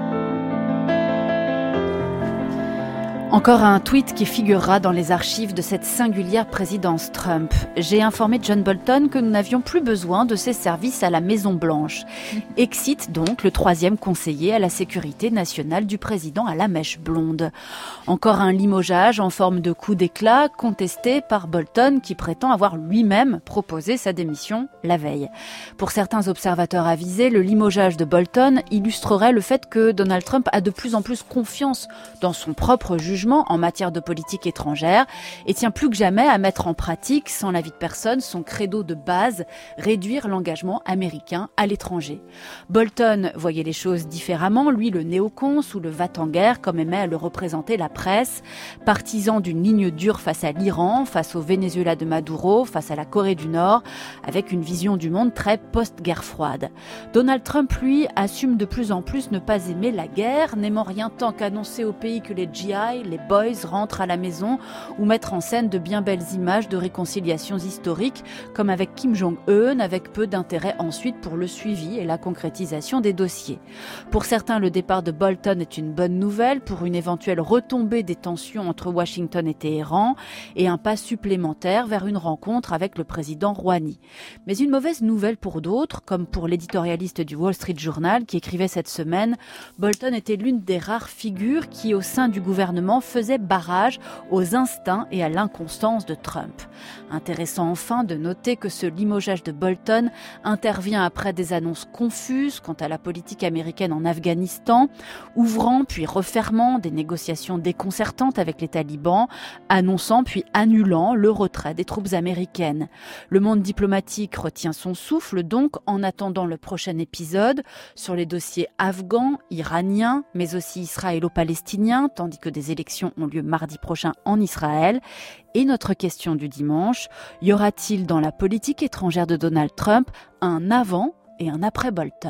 Encore un tweet qui figurera dans les archives de cette singulière présidence Trump. J'ai informé John Bolton que nous n'avions plus besoin de ses services à la Maison-Blanche. Excite donc le 3e conseiller à la sécurité nationale du président à la mèche blonde. Encore un limogeage en forme de coup d'éclat contesté par Bolton qui prétend avoir lui-même proposé sa démission la veille. Pour certains observateurs avisés, le limogeage de Bolton illustrerait le fait que Donald Trump a de plus en plus confiance dans son propre jugement en matière de politique étrangère et tient plus que jamais à mettre en pratique, sans l'avis de personne, son credo de base, réduire l'engagement américain à l'étranger. Bolton voyait les choses différemment, lui le néocons ou le va-t-en-guerre, comme aimait à le représenter la presse, partisan d'une ligne dure face à l'Iran, face au Venezuela de Maduro, face à la Corée du Nord, avec une vision du monde très post-guerre froide. Donald Trump, lui, assume de plus en plus ne pas aimer la guerre, n'aimant rien tant qu'annoncer au pays que les GI, les boys rentrent à la maison ou mettre en scène de bien belles images de réconciliations historiques, comme avec Kim Jong-un, avec peu d'intérêt ensuite pour le suivi et la concrétisation des dossiers. Pour certains, le départ de Bolton est une bonne nouvelle pour une éventuelle retombée des tensions entre Washington et Téhéran et un pas supplémentaire vers une rencontre avec le président Rouhani. Mais une mauvaise nouvelle pour d'autres, comme pour l'éditorialiste du Wall Street Journal qui écrivait cette semaine, Bolton était l'une des rares figures qui, au sein du gouvernement, faisait barrage aux instincts et à l'inconstance de Trump. Intéressant enfin de noter que ce limogeage de Bolton intervient après des annonces confuses quant à la politique américaine en Afghanistan, ouvrant puis refermant des négociations déconcertantes avec les talibans, annonçant puis annulant le retrait des troupes américaines. Le monde diplomatique retient son souffle donc en attendant le prochain épisode sur les dossiers afghans, iraniens, mais aussi israélo-palestiniens, tandis que des élections ont lieu mardi prochain en Israël. Et notre question du dimanche, y aura-t-il dans la politique étrangère de Donald Trump un avant et un après Bolton ?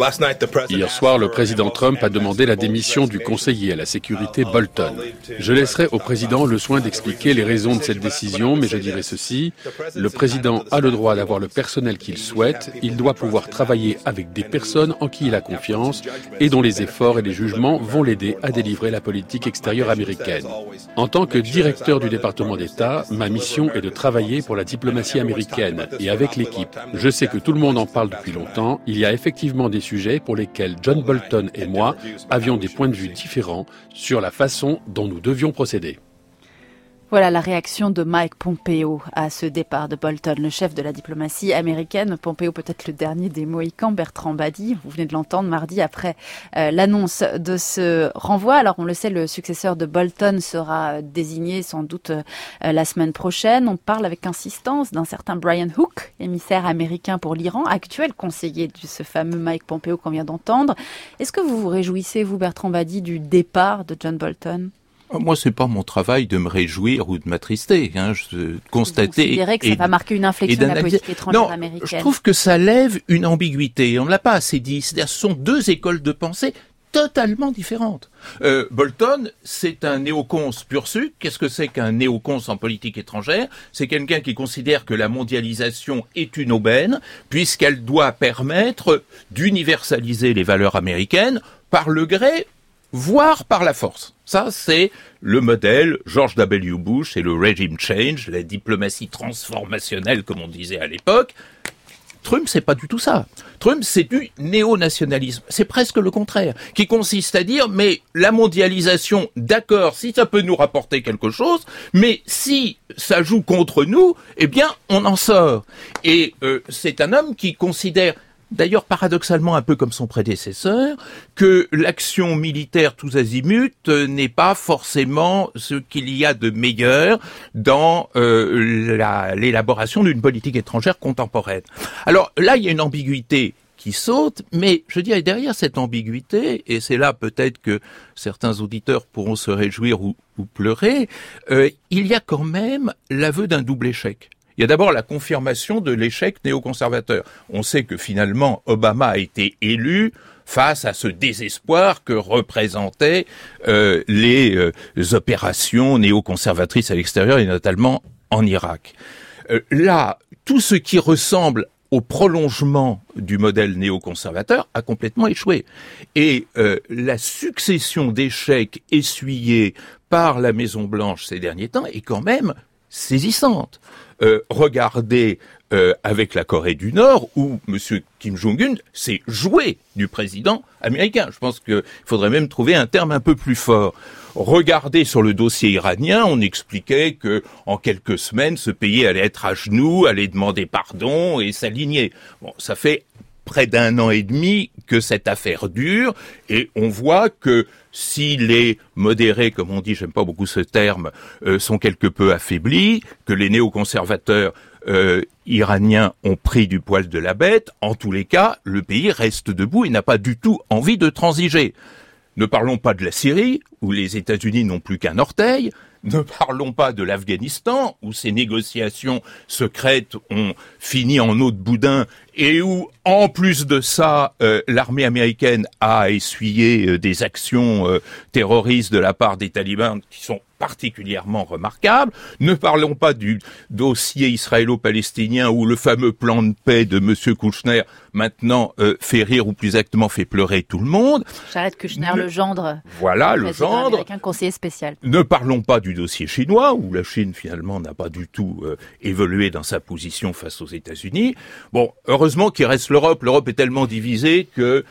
Hier soir, le président Trump a demandé la démission du conseiller à la sécurité Bolton. Je laisserai au président le soin d'expliquer les raisons de cette décision, mais je dirai ceci. Le président a le droit d'avoir le personnel qu'il souhaite. Il doit pouvoir travailler avec des personnes en qui il a confiance et dont les efforts et les jugements vont l'aider à délivrer la politique extérieure américaine. En tant que directeur du département d'État, ma mission est de travailler pour la diplomatie américaine et avec l'équipe. Je sais que tout le monde en parle depuis longtemps. Il y a effectivement des sujets pour lesquels John Bolton et moi avions des points de vue différents sur la façon dont nous devions procéder.
Voilà la réaction de Mike Pompeo à ce départ de Bolton, le chef de la diplomatie américaine. Pompeo, peut-être le dernier des Mohicans, Bertrand Badi. Vous venez de l'entendre mardi après l'annonce de ce renvoi. Alors on le sait, le successeur de Bolton sera désigné sans doute la semaine prochaine. On parle avec insistance d'un certain Brian Hook, émissaire américain pour l'Iran, actuel conseiller de ce fameux Mike Pompeo qu'on vient d'entendre. Est-ce que vous vous réjouissez, vous Bertrand Badi, du départ de John Bolton ?
Moi, c'est pas mon travail de me réjouir ou de m'attrister. Je constater.
Vous considérez que ça va marquer une inflexion de la politique étrangère américaine.
Je trouve que ça lève une ambiguïté. On ne l'a pas assez dit. C'est-à-dire, ce sont deux écoles de pensée totalement différentes. Bolton, c'est un néocons pur sucre. Qu'est-ce que c'est qu'un néocons en politique étrangère ? C'est quelqu'un qui considère que la mondialisation est une aubaine, puisqu'elle doit permettre d'universaliser les valeurs américaines par le gré, voire par la force. Ça, c'est le modèle George W. Bush et le regime change, la diplomatie transformationnelle, comme on disait à l'époque. Trump, c'est pas du tout ça. Trump, c'est du néo-nationalisme. C'est presque le contraire, qui consiste à dire, mais la mondialisation, d'accord, si ça peut nous rapporter quelque chose, mais si ça joue contre nous, eh bien, on en sort. Et c'est un homme qui considère d'ailleurs paradoxalement un peu comme son prédécesseur, que l'action militaire tous azimuts n'est pas forcément ce qu'il y a de meilleur dans l'élaboration d'une politique étrangère contemporaine. Alors là, il y a une ambiguïté qui saute, mais je dirais derrière cette ambiguïté, et c'est là peut-être que certains auditeurs pourront se réjouir ou pleurer, il y a quand même l'aveu d'un double échec. Il y a d'abord la confirmation de l'échec néoconservateur. On sait que finalement Obama a été élu face à ce désespoir que représentaient les opérations néoconservatrices à l'extérieur et notamment en Irak. Là, tout ce qui ressemble au prolongement du modèle néoconservateur a complètement échoué. Et la succession d'échecs essuyés par la Maison-Blanche ces derniers temps est quand même saisissante. Regardez avec la Corée du Nord, où M. Kim Jong-un s'est joué du président américain. Je pense qu'il faudrait même trouver un terme un peu plus fort. Regardez sur le dossier iranien, on expliquait que en quelques semaines, ce pays allait être à genoux, allait demander pardon et s'aligner. Bon, ça fait près d'1 an et demi que cette affaire dure, et on voit que si les modérés, comme on dit, j'aime pas beaucoup ce terme, sont quelque peu affaiblis, que les néoconservateurs iraniens ont pris du poil de la bête, en tous les cas, le pays reste debout et n'a pas du tout envie de transiger. Ne parlons pas de la Syrie, où les États-Unis n'ont plus qu'un orteil. Ne parlons pas de l'Afghanistan, où ces négociations secrètes ont fini en eau de boudin et où, en plus de ça, l'armée américaine a essuyé des actions terroristes de la part des talibans qui sont particulièrement remarquables. Ne parlons pas du dossier israélo-palestinien où le fameux plan de paix de M. Kouchner maintenant fait rire ou plus exactement fait pleurer tout le monde.
Jared Kushner, le gendre.
Voilà, le gendre.
Américain, conseiller spécial.
Ne parlons pas du dossier chinois où la Chine finalement n'a pas du tout évolué dans sa position face aux États-Unis. Bon, heureusement qu'il reste l'Europe. L'Europe est tellement divisée que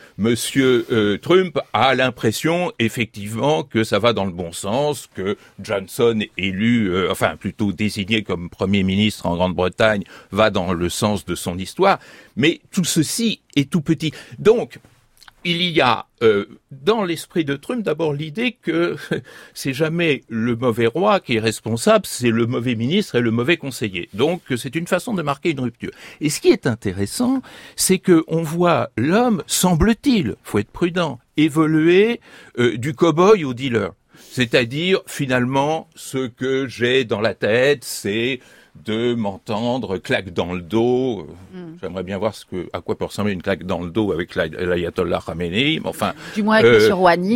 M. Trump a l'impression effectivement que ça va dans le bon sens, que Johnson élu, plutôt désigné comme Premier ministre en Grande-Bretagne, va dans le sens de son histoire. Mais tout ceci est tout petit. Donc, il y a dans l'esprit de Trump d'abord l'idée que c'est jamais le mauvais roi qui est responsable, c'est le mauvais ministre et le mauvais conseiller. Donc c'est une façon de marquer une rupture. Et ce qui est intéressant, c'est que on voit l'homme, semble-t-il, faut être prudent, évoluer du cow-boy au dealer. C'est-à-dire finalement ce que j'ai dans la tête, c'est de m'entendre claque dans le dos. J'aimerais bien voir à quoi peut ressembler une claque dans le dos avec l'ayatollah Khamenei. Enfin,
du moins avec M. Rouhani.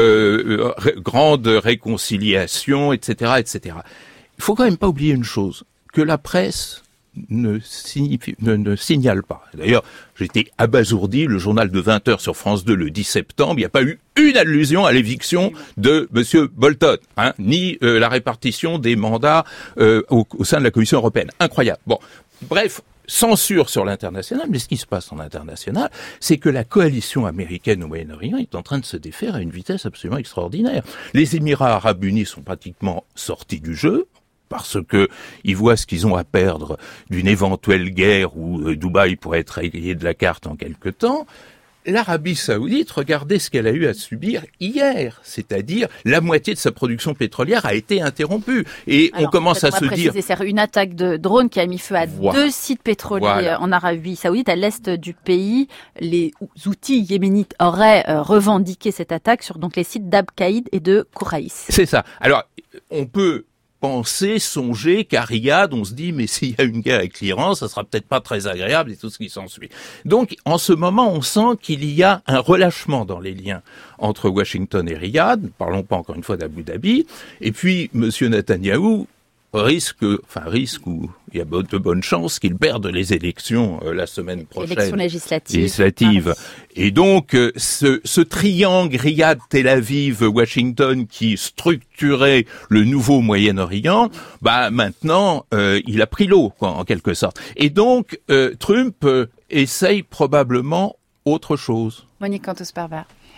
Grande réconciliation, etc., etc. Il faut quand même pas oublier une chose, que la presse ne signale pas. D'ailleurs, j'étais abasourdi, le journal de 20h sur France 2 le 10 septembre, il n'y a pas eu une allusion à l'éviction de M. Bolton, ni la répartition des mandats au sein de la Commission européenne. Incroyable. Bon, bref, censure sur l'international, mais ce qui se passe en international, c'est que la coalition américaine au Moyen-Orient est en train de se défaire à une vitesse absolument extraordinaire. Les Émirats arabes unis sont pratiquement sortis du jeu, parce que ils voient ce qu'ils ont à perdre d'une éventuelle guerre où Dubaï pourrait être rayé de la carte en quelque temps. L'Arabie saoudite, regardez ce qu'elle a eu à subir hier, c'est-à-dire la moitié de sa production pétrolière a été interrompue. Et on commence à se dire...
C'est une attaque de drone qui a mis feu à 2 sites pétroliers en Arabie saoudite, à l'est du pays. Les outils yéménites auraient revendiqué cette attaque sur donc les sites d'Abqaïd et de Kouraïs.
C'est ça. Alors, on peut songer qu'à Riyad, on se dit, mais s'il y a une guerre avec l'Iran, ça sera peut-être pas très agréable et tout ce qui s'ensuit. Donc, en ce moment, on sent qu'il y a un relâchement dans les liens entre Washington et Riyad. Parlons pas encore une fois d'Abu Dhabi. Et puis, Monsieur Netanyahou risque ou il y a de bonnes chances qu'il perde les élections la semaine prochaine.
Élections législatives.
Et donc, ce triangle Riyad-Tel Aviv-Washington qui structurait le nouveau Moyen-Orient, maintenant, il a pris l'eau, en quelque sorte. Et donc, Trump essaye probablement autre chose.
Monique Cantos-Parbar.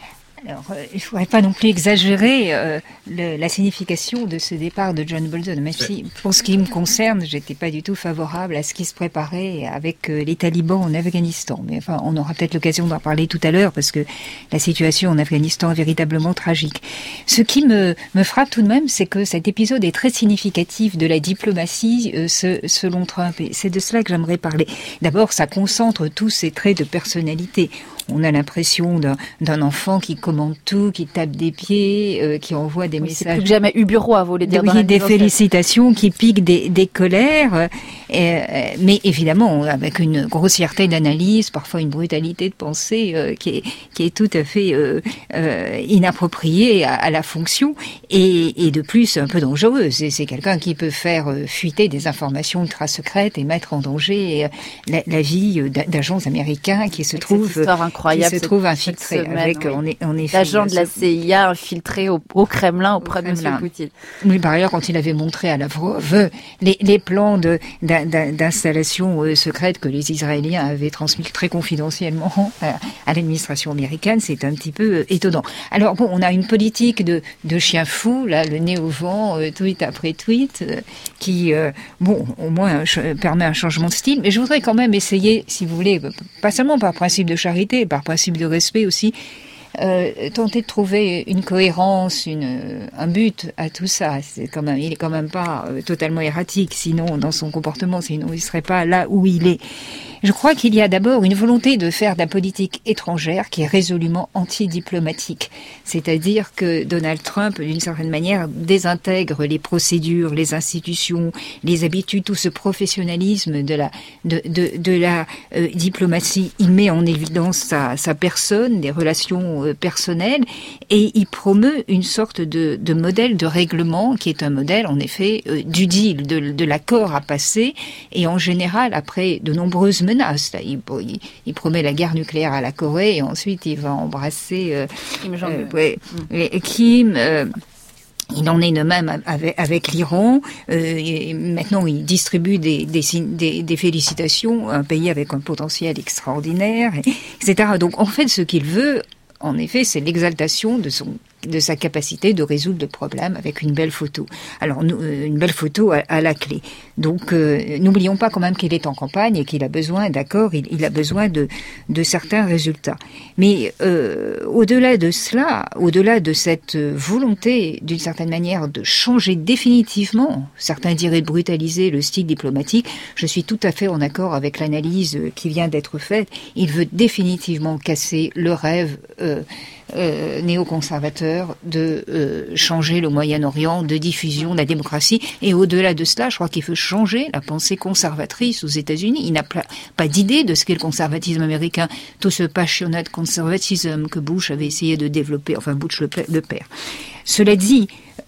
Alors, il ne faudrait pas non plus exagérer la signification de ce départ de John Bolton. Même si, pour ce qui me concerne, j'étais pas du tout favorable à ce qui se préparait avec les talibans en Afghanistan. Mais enfin, on aura peut-être l'occasion d'en parler tout à l'heure parce que la situation en Afghanistan est véritablement tragique. Ce qui me frappe tout de même, c'est que cet épisode est très significatif de la diplomatie selon Trump. Et c'est de cela que j'aimerais parler. D'abord, ça concentre tous ces traits de personnalité. On a l'impression d'un enfant qui commande tout, qui tape des pieds, qui envoie des messages.
C'est plus que jamais Ubureau, vous voulez dire.
Oui, des félicitations qui piquent des colères, mais évidemment avec une grossièreté d'analyse, parfois une brutalité de pensée qui est tout à fait inappropriée à la fonction et de plus un peu dangereuse. C'est quelqu'un qui peut faire fuiter des informations ultra secrètes et mettre en danger la vie d'agents américains qui se trouvent
incroyable,
qui se trouve infiltré avec en effet
l'agent de la CIA infiltré au Kremlin auprès de M. Poutine.
Oui, par ailleurs, quand il avait montré à Lavrov les plans d'installation secrète que les Israéliens avaient transmis très confidentiellement à l'administration américaine, c'est un petit peu étonnant. Alors bon, on a une politique de chien fou, là, le nez au vent, tweet après tweet, qui bon, au moins permet un changement de style. Mais je voudrais quand même essayer, si vous voulez, pas seulement par principe de charité, par principe de respect aussi, tenter de trouver une cohérence, un but à tout ça. Il est quand même pas totalement erratique, sinon dans son comportement, sinon il serait pas là où il est. Je crois qu'il y a d'abord une volonté de faire de la politique étrangère qui est résolument antidiplomatique. C'est-à-dire que Donald Trump, d'une certaine manière, désintègre les procédures, les institutions, les habitudes, tout ce professionnalisme de la diplomatie. Il met en évidence sa personne, des relations personnelles, et il promeut une sorte de modèle de règlement qui est un modèle, en effet, du deal, de l'accord à passer, et en général, après de nombreuses menaces. Là, il promet la guerre nucléaire à la Corée et ensuite il va embrasser Kim. Il en est de même avec l'Iran. Et maintenant, il distribue des félicitations à un pays avec un potentiel extraordinaire, etc. Donc, en fait, ce qu'il veut, en effet, c'est l'exaltation de sa capacité de résoudre le problème avec une belle photo. Alors, une belle photo à la clé. Donc, n'oublions pas quand même qu'il est en campagne et qu'il a besoin d'accords, il a besoin de certains résultats. Mais au-delà de cela, au-delà de cette volonté, d'une certaine manière, de changer définitivement, certains diraient de brutaliser le style diplomatique, je suis tout à fait en accord avec l'analyse qui vient d'être faite. Il veut définitivement casser le rêve néoconservateur de changer le Moyen-Orient, de diffusion de la démocratie. Et au-delà de cela, je crois qu'il veut changer la pensée conservatrice aux États-Unis. Il n'a pas d'idée de ce qu'est le conservatisme américain, tout ce passionate conservatism que Bush avait essayé de développer, enfin Bush le père. Cela dit,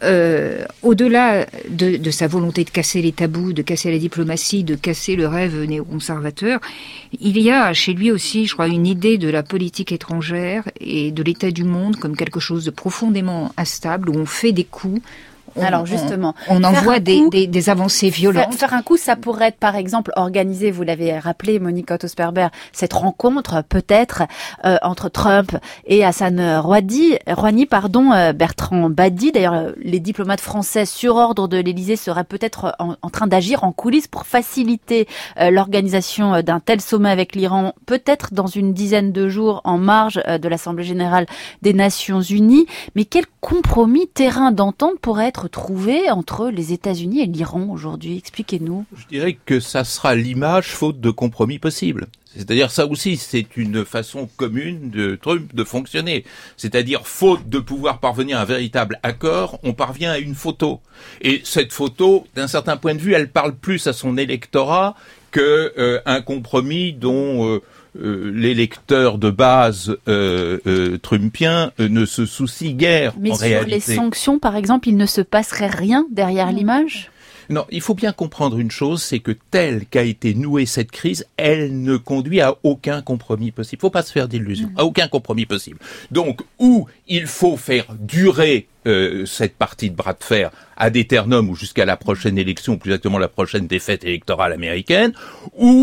au-delà de sa volonté de casser les tabous, de casser la diplomatie, de casser le rêve néoconservateur, il y a chez lui aussi, je crois, une idée de la politique étrangère et de l'état du monde comme quelque chose de profondément instable, où on fait des coups.
Alors justement,
on envoie des avancées violentes.
Faire un coup, ça pourrait être par exemple organiser, vous l'avez rappelé, Monique Otto-Sperber, cette rencontre peut-être entre Trump et Hassan Rouhani, Bertrand Badi. D'ailleurs, les diplomates français sur ordre de l'Élysée seraient peut-être en train d'agir en coulisses pour faciliter l'organisation d'un tel sommet avec l'Iran, peut-être dans une dizaine de jours en marge de l'Assemblée générale des Nations Unies. Mais quel compromis, terrain d'entente pourrait être trouvé entre les États-Unis et l'Iran aujourd'hui? Expliquez-nous.
Je dirais que ça sera l'image faute de compromis possible. C'est-à-dire ça aussi, c'est une façon commune de Trump de fonctionner. C'est-à-dire faute de pouvoir parvenir à un véritable accord, on parvient à une photo. Et cette photo, d'un certain point de vue, elle parle plus à son électorat que un compromis dont l'électeur de base trumpien ne se soucie guère.
Mais
en
sur
réalité.
Les sanctions, par exemple, il ne se passerait rien derrière l'image?
Non, il faut bien comprendre une chose, c'est que telle qu'a été nouée cette crise, elle ne conduit à aucun compromis possible. Faut pas se faire d'illusions, à aucun compromis possible. Donc, ou il faut faire durer cette partie de bras de fer ad aeternum ou jusqu'à la prochaine élection, ou plus exactement la prochaine défaite électorale américaine, ou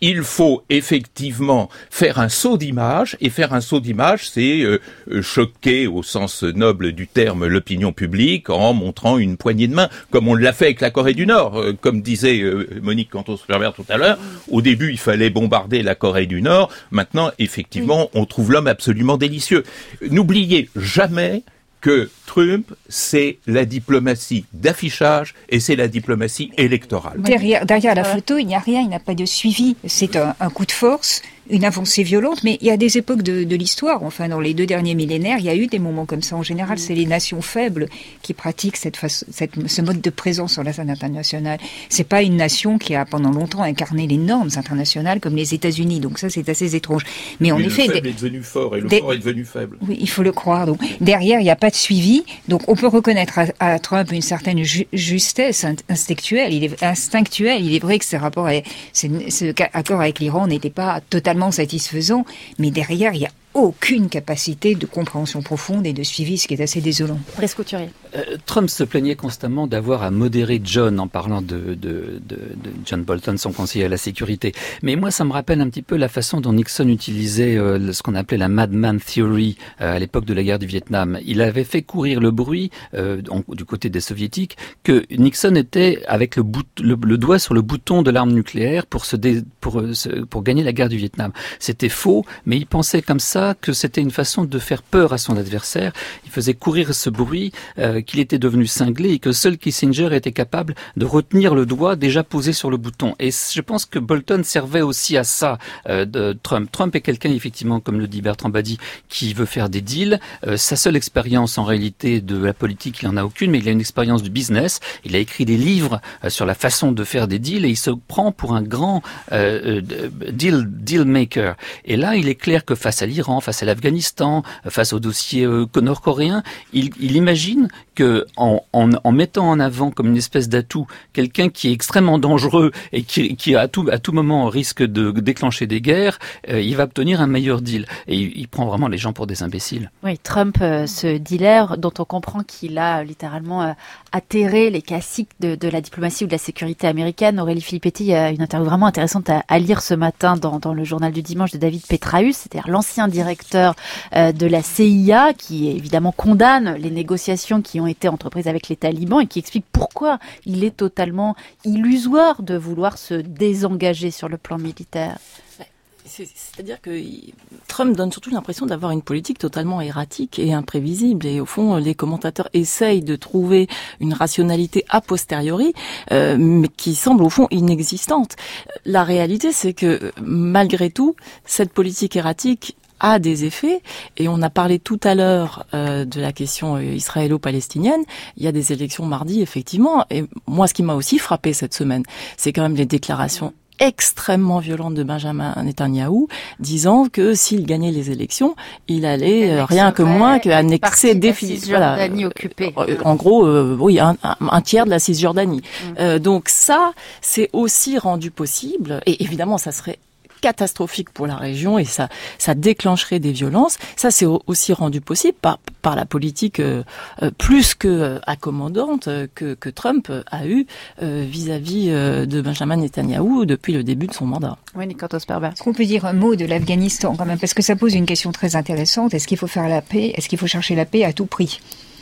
il faut effectivement faire un saut d'image, et faire un saut d'image, c'est choquer au sens noble du terme l'opinion publique en montrant une poignée de main, comme on l'a fait avec la Corée du Nord. Comme disait Monique Cantos-Ferber tout à l'heure, au début il fallait bombarder la Corée du Nord, maintenant effectivement on trouve l'homme absolument délicieux. N'oubliez jamais que Trump, c'est la diplomatie d'affichage et c'est la diplomatie électorale.
Derrière la photo, il n'y a rien, il n'y a pas de suivi. C'est un coup de force, une avancée violente, mais il y a des époques de l'histoire, enfin dans les 2 derniers millénaires, il y a eu des moments comme ça. En général, c'est les nations faibles qui pratiquent ce mode de présence sur la scène internationale. C'est pas une nation qui a pendant longtemps incarné les normes internationales comme les États-Unis, donc ça c'est assez étrange. Mais en effet,
le faible est devenu fort et le fort est devenu faible.
Oui, il faut le croire. Donc derrière, il n'y a pas de suivi, donc on peut reconnaître à Trump une certaine justesse instinctuelle. Il est vrai que ce accord avec l'Iran n'était pas totalement satisfaisant, mais derrière, il y a aucune capacité de compréhension profonde et de suivi, ce qui est assez désolant.
Brice Couturier.
Trump se plaignait constamment d'avoir à modérer John en parlant de John Bolton, son conseiller à la sécurité. Mais moi, ça me rappelle un petit peu la façon dont Nixon utilisait ce qu'on appelait la Madman Theory à l'époque de la guerre du Vietnam. Il avait fait courir le bruit du côté des soviétiques que Nixon était avec le doigt sur le bouton de l'arme nucléaire pour gagner la guerre du Vietnam. C'était faux, mais il pensait comme ça que c'était une façon de faire peur à son adversaire. Il faisait courir ce bruit qu'il était devenu cinglé et que seul Kissinger était capable de retenir le doigt déjà posé sur le bouton. Et je pense que Bolton servait aussi à ça de Trump. Trump est quelqu'un, effectivement, comme le dit Bertrand Badi, qui veut faire des deals. Sa seule expérience, en réalité, de la politique, il n'en a aucune, mais il a une expérience du business. Il a écrit des livres sur la façon de faire des deals et il se prend pour un grand deal maker. Et là, il est clair que face à l'Iran, face à l'Afghanistan, face au dossier nord-coréen, il imagine que en mettant en avant comme une espèce d'atout quelqu'un qui est extrêmement dangereux et qui à tout moment risque de déclencher des guerres, il va obtenir un meilleur deal. Et il prend vraiment les gens pour des imbéciles.
Oui, Trump, ce dealer dont on comprend qu'il a littéralement atterré les classiques de la diplomatie ou de la sécurité américaine. Aurélie Filippetti a une interview vraiment intéressante à lire ce matin dans le journal du dimanche de David Petraeus, c'est-à-dire l'ancien directeur de la CIA, qui évidemment condamne les négociations qui ont été entreprises avec les talibans et qui explique pourquoi il est totalement illusoire de vouloir se désengager sur le plan militaire.
C'est-à-dire que Trump donne surtout l'impression d'avoir une politique totalement erratique et imprévisible. Et au fond, les commentateurs essayent de trouver une rationalité a posteriori, mais qui semble au fond inexistante. La réalité, c'est que malgré tout, cette politique erratique a des effets, et on a parlé tout à l'heure de la question israélo-palestinienne. Il y a des élections mardi, effectivement, et moi, ce qui m'a aussi frappé cette semaine, c'est quand même les déclarations extrêmement violente de Benjamin Netanyahou, disant que s'il gagnait les élections, il allait rien que moins qu'annexer définitivement
occupée.
En gros, oui, un tiers de la Cisjordanie. Donc ça, c'est aussi rendu possible, et évidemment, ça serait catastrophique pour la région et ça déclencherait des violences. Ça, c'est aussi rendu possible par la politique plus que accommodante que Trump a eu vis-à-vis de Benjamin Netanyahou depuis le début de son mandat.
Oui, Nicolas Tosperber.
Est-ce qu'on peut dire un mot de l'Afghanistan quand même, parce que ça pose une question très intéressante. Est-ce qu'il faut faire la paix? Est-ce qu'il faut chercher la paix à tout prix?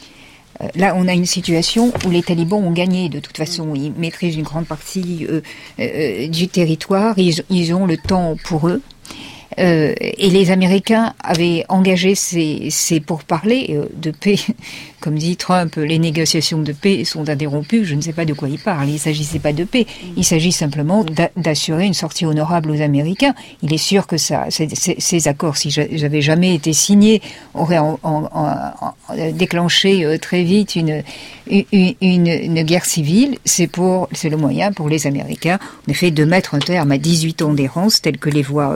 Là, on a une situation où les talibans ont gagné. De toute façon, ils maîtrisent une grande partie du territoire. Ils ont le temps pour eux. Et les Américains avaient engagé ces pourparlers de paix. Comme dit Trump, les négociations de paix sont interrompues. Je ne sais pas de quoi il parle. Il ne s'agissait pas de paix. Il s'agit simplement d'assurer une sortie honorable aux Américains. Il est sûr que ces accords, si j'avais jamais été signés, auraient déclenché très vite une guerre civile. C'est le moyen pour les Américains, en effet, de mettre un terme à 18 ans d'errance, tel que les voit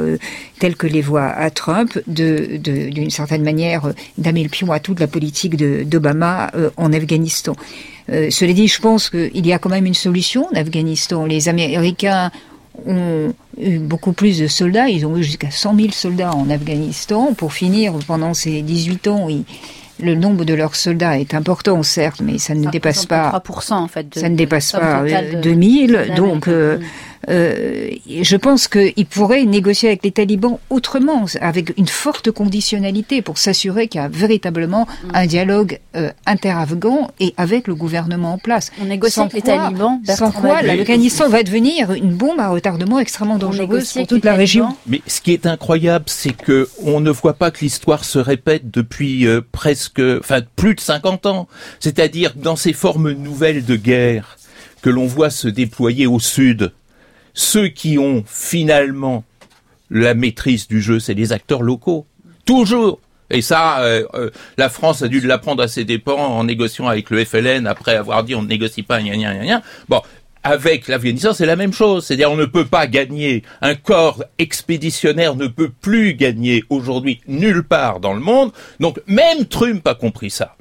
à Trump, d'une certaine manière, damer le pion à toute la politique d'Obama en Afghanistan. Cela dit, je pense qu'il y a quand même une solution en Afghanistan. Les Américains ont eu beaucoup plus de soldats. Ils ont eu jusqu'à 100 000 soldats en Afghanistan. Pour finir, pendant ces 18 ans, le nombre de leurs soldats est important, certes, mais ça ne dépasse pas
3% en fait.
Ça ne dépasse pas 2000. Donc, je pense qu'il pourrait négocier avec les talibans autrement, avec une forte conditionnalité pour s'assurer qu'il y a véritablement un dialogue inter-afghan et avec le gouvernement en place.
On négocie avec les talibans.
Sans quoi, l'Afghanistan va devenir une bombe à retardement extrêmement dangereuse pour toute la région.
Mais ce qui est incroyable, c'est que on ne voit pas que l'histoire se répète depuis plus de 50 ans. C'est-à-dire dans ces formes nouvelles de guerre que l'on voit se déployer au sud, ceux qui ont finalement la maîtrise du jeu, c'est les acteurs locaux. Toujours. Et ça, la France a dû l'apprendre à ses dépens en négociant avec le FLN après avoir dit on ne négocie pas, gna gna gna gna. Bon. Avec l'Afghanistan, c'est la même chose. C'est-à-dire, on ne peut pas gagner. Un corps expéditionnaire ne peut plus gagner aujourd'hui nulle part dans le monde. Donc, même Trump a compris ça.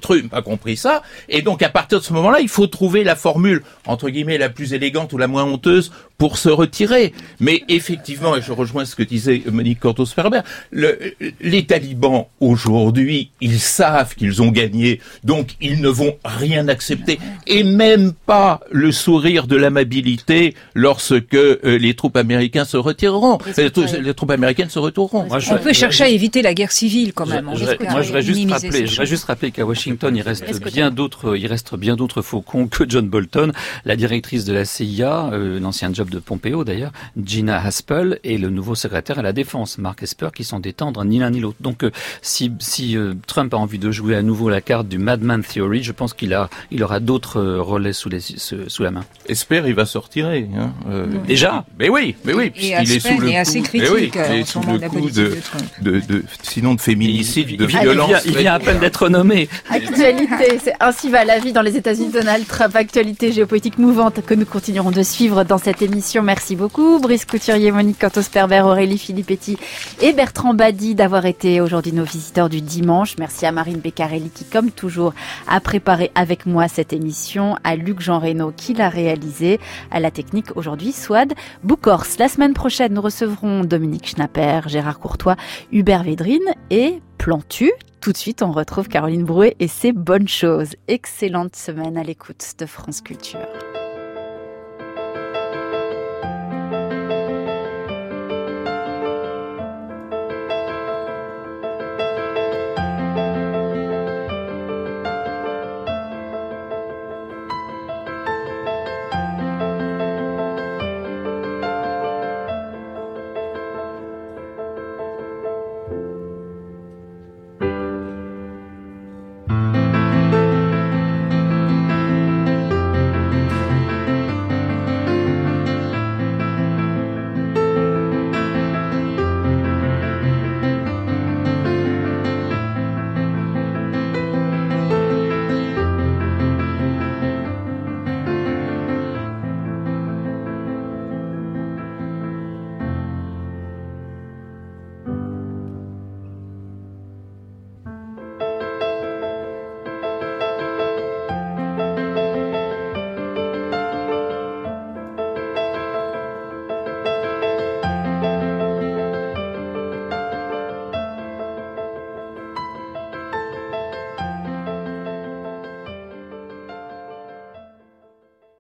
Et donc, à partir de ce moment-là, il faut trouver la formule, entre guillemets, la plus élégante ou la moins honteuse pour se retirer. Mais effectivement, et je rejoins ce que disait Monique Cortos-Ferber, les talibans, aujourd'hui, ils savent qu'ils ont gagné. Donc, ils ne vont rien accepter. Et même pas le sourire de l'amabilité lorsque les troupes américaines se retireront. Les troupes américaines se retourneront.
On peut chercher à éviter la guerre civile quand même.
Je voudrais juste rappeler qu'à Washington, il reste bien d'autres faucons que John Bolton, la directrice de la CIA, l'ancien job de Pompeo d'ailleurs, Gina Haspel, et le nouveau secrétaire à la Défense, Mark Esper, qui sont détendres ni l'un ni l'autre. Donc si Trump a envie de jouer à nouveau la carte du Madman Theory, je pense qu'il aura d'autres relais sous la main.
Esper, il va se retirer.
Déjà.
Mais oui, puisqu'il est sous le coup.
Assez critique,
il est sous le coup sinon de féminicide, de violence.
Il vient à peine d'être nommé.
Actualité, c'est ainsi va la vie dans les États-Unis. Donald Trump, actualité géopolitique mouvante que nous continuerons de suivre dans cette émission. Merci beaucoup, Brice Couturier, Monique Cortos-Perber, Aurélie Filippetti et Bertrand Badi d'avoir été aujourd'hui nos visiteurs du dimanche. Merci à Marine Beccarelli qui, comme toujours, a préparé avec moi cette émission, à Luc Jean Reynaud qui l'a réalisé, à la technique aujourd'hui, Swad Boukhors. La semaine prochaine, nous recevrons Dominique Schnapper, Gérard Courtois, Hubert Védrine et Plantu. Tout de suite, on retrouve Caroline Brouet et ses bonnes choses. Excellente semaine à l'écoute de France Culture.